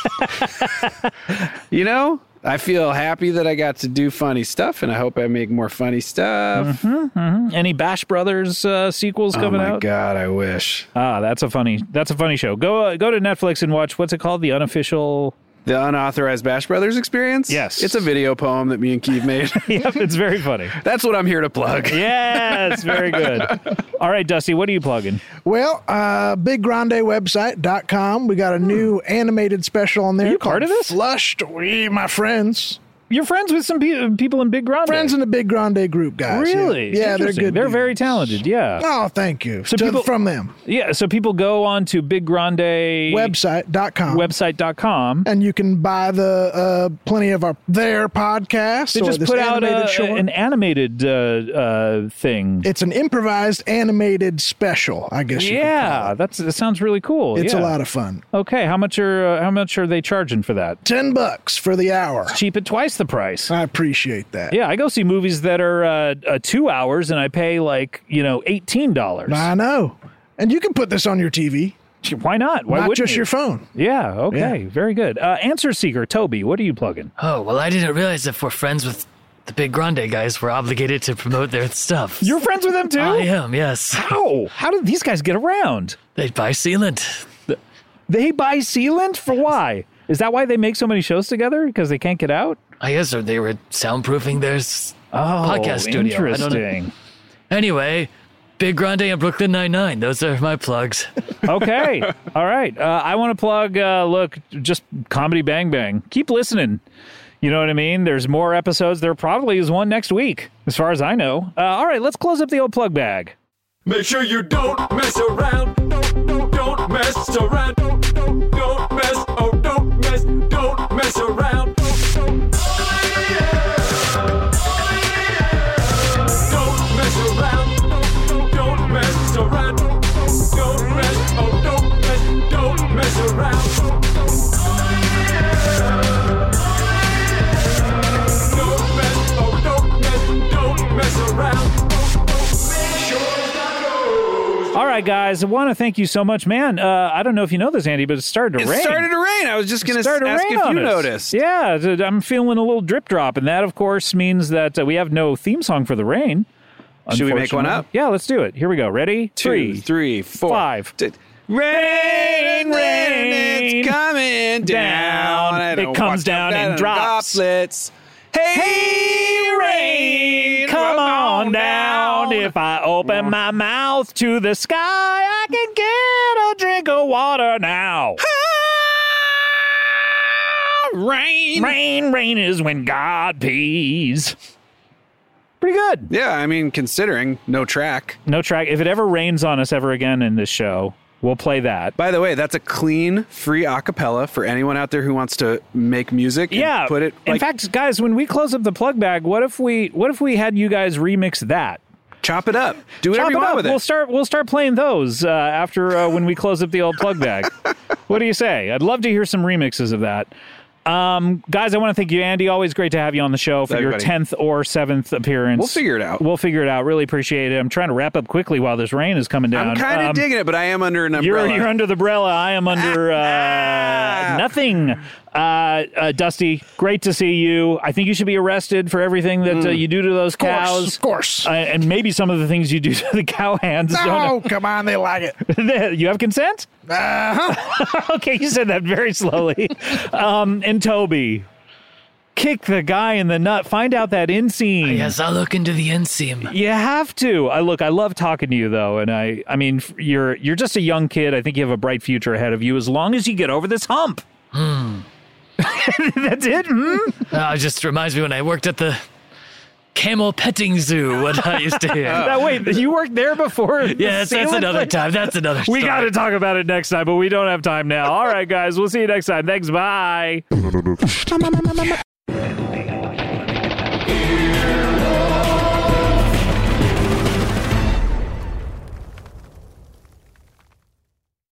S3: I feel happy that I got to do funny stuff, and I hope I make more funny stuff.
S2: Mm-hmm, mm-hmm. Any Bash Brothers sequels coming out?
S3: Oh my God, I wish.
S2: That's a funny show. Go to Netflix and watch, what's it called? The
S3: Unauthorized Bash Brothers Experience?
S2: Yes.
S3: It's a video poem that me and Keith made.
S2: Yep, it's very funny.
S3: That's what I'm here to plug.
S2: Yes, very good. All right, Dusty, what are you plugging?
S5: Well, BigGrandeWebsite.com. We got a new animated special on there.
S2: Are you part of this?
S5: Flushed. We, my friends.
S2: You're friends with some people in Big Grande.
S5: Friends in the Big Grande group, guys.
S2: Really?
S5: Yeah, they're good.
S2: They're
S5: dudes.
S2: very talented, yeah.
S5: Oh, thank you.
S2: So
S5: from them.
S2: Yeah, so people go on to Big Grande website.com.
S5: And you can buy plenty of their podcasts.
S2: They just put out an animated thing.
S5: It's an improvised animated special, I guess you could call it.
S2: that sounds really cool.
S5: It's a lot of fun.
S2: Okay, how much are they charging for that?
S5: $10 for the hour.
S2: Cheap at twice the price.
S5: I appreciate that.
S2: Yeah, I go see movies that are 2 hours and I pay $18.
S5: I know. And you can put this on your TV.
S2: Why not? Why
S5: not
S2: wouldn't
S5: just
S2: you?
S5: your phone.
S2: Yeah, okay. Yeah. Very good. Answer Seeker, Toby, what are you plugging?
S6: Oh, well, I didn't realize if we're friends with the Big Grande guys, we're obligated to promote their stuff.
S2: You're friends with them too?
S6: I am, yes.
S2: How? How do these guys get around?
S6: They buy sealant.
S2: They buy sealant? For why? Is that why they make so many shows together? Because they can't get out?
S6: I guess they were soundproofing their podcast studio.
S2: Interesting.
S6: Anyway, Big Grande and Brooklyn Nine-Nine. Those are my plugs.
S2: Okay. All right. I want to plug, just Comedy Bang Bang. Keep listening. You know what I mean? There's more episodes. There probably is one next week, as far as I know. All right, let's close up the old plug bag.
S4: Make sure you don't mess around. Don't mess around. Don't mess. Oh, don't mess. Don't mess around. Don't mess around. Don't mess around. Don't mess. Oh, don't mess. Don't mess around. Don't mess. Oh, don't mess. Don't mess around.
S2: All right, guys, I want to thank you so much. Man, I don't know if you know this, Andy, but it started to rain.
S3: It started to rain. I was just going to ask if you noticed.
S2: Yeah, I'm feeling a little drip drop, and that, of course, means that we have no theme song for the rain.
S3: Should we make one up?
S2: Yeah, let's do it. Here we go. Ready?
S3: 2, 3, 4,
S2: 5.
S3: Rain, it's coming down.
S2: It comes down in drops.
S3: Droplets.
S2: Hey, rain, come on down. If I open my mouth to the sky, I can get a drink of water now.
S3: Rain.
S2: Rain is when God pees. Pretty good.
S3: Yeah, I mean, considering no track.
S2: No track. If it ever rains on us ever again in this show, we'll play that.
S3: By the way, that's a clean, free acapella for anyone out there who wants to make music. And put it.
S2: In fact, guys, when we close up the plug bag, what if we had you guys remix that?
S3: Chop it up. Do whatever you want with it.
S2: We'll start playing those after when we close up the old plug bag. What do you say? I'd love to hear some remixes of that. Guys, I want to thank you, Andy. Always great to have you on the show for your 10th or 7th appearance.
S3: We'll figure it out.
S2: Really appreciate it. I'm trying to wrap up quickly while this rain is coming down.
S3: I'm kind of digging it, but I am under an umbrella.
S2: You're under the umbrella. I am under nothing. Dusty, great to see you. I think you should be arrested for everything that you do to those cows.
S5: Of course.
S2: And maybe some of the things you do to the cow hands.
S5: No, come on, they like it.
S2: You have consent?
S5: Uh-huh.
S2: Okay, you said that very slowly. And Toby, kick the guy in the nut. Find out that inseam.
S6: Yes, I'll look into the inseam.
S2: You have to. I love talking to you though, and I mean, you're just a young kid. I think you have a bright future ahead of you as long as you get over this hump. That's it.
S6: It just reminds me when I worked at the camel petting zoo. What I used to hear.
S2: Wait, you worked there before?
S6: Yes, that's another time. That's another story.
S2: We got to talk about it next time, but we don't have time now. All right, guys, we'll see you next time. Thanks. Bye.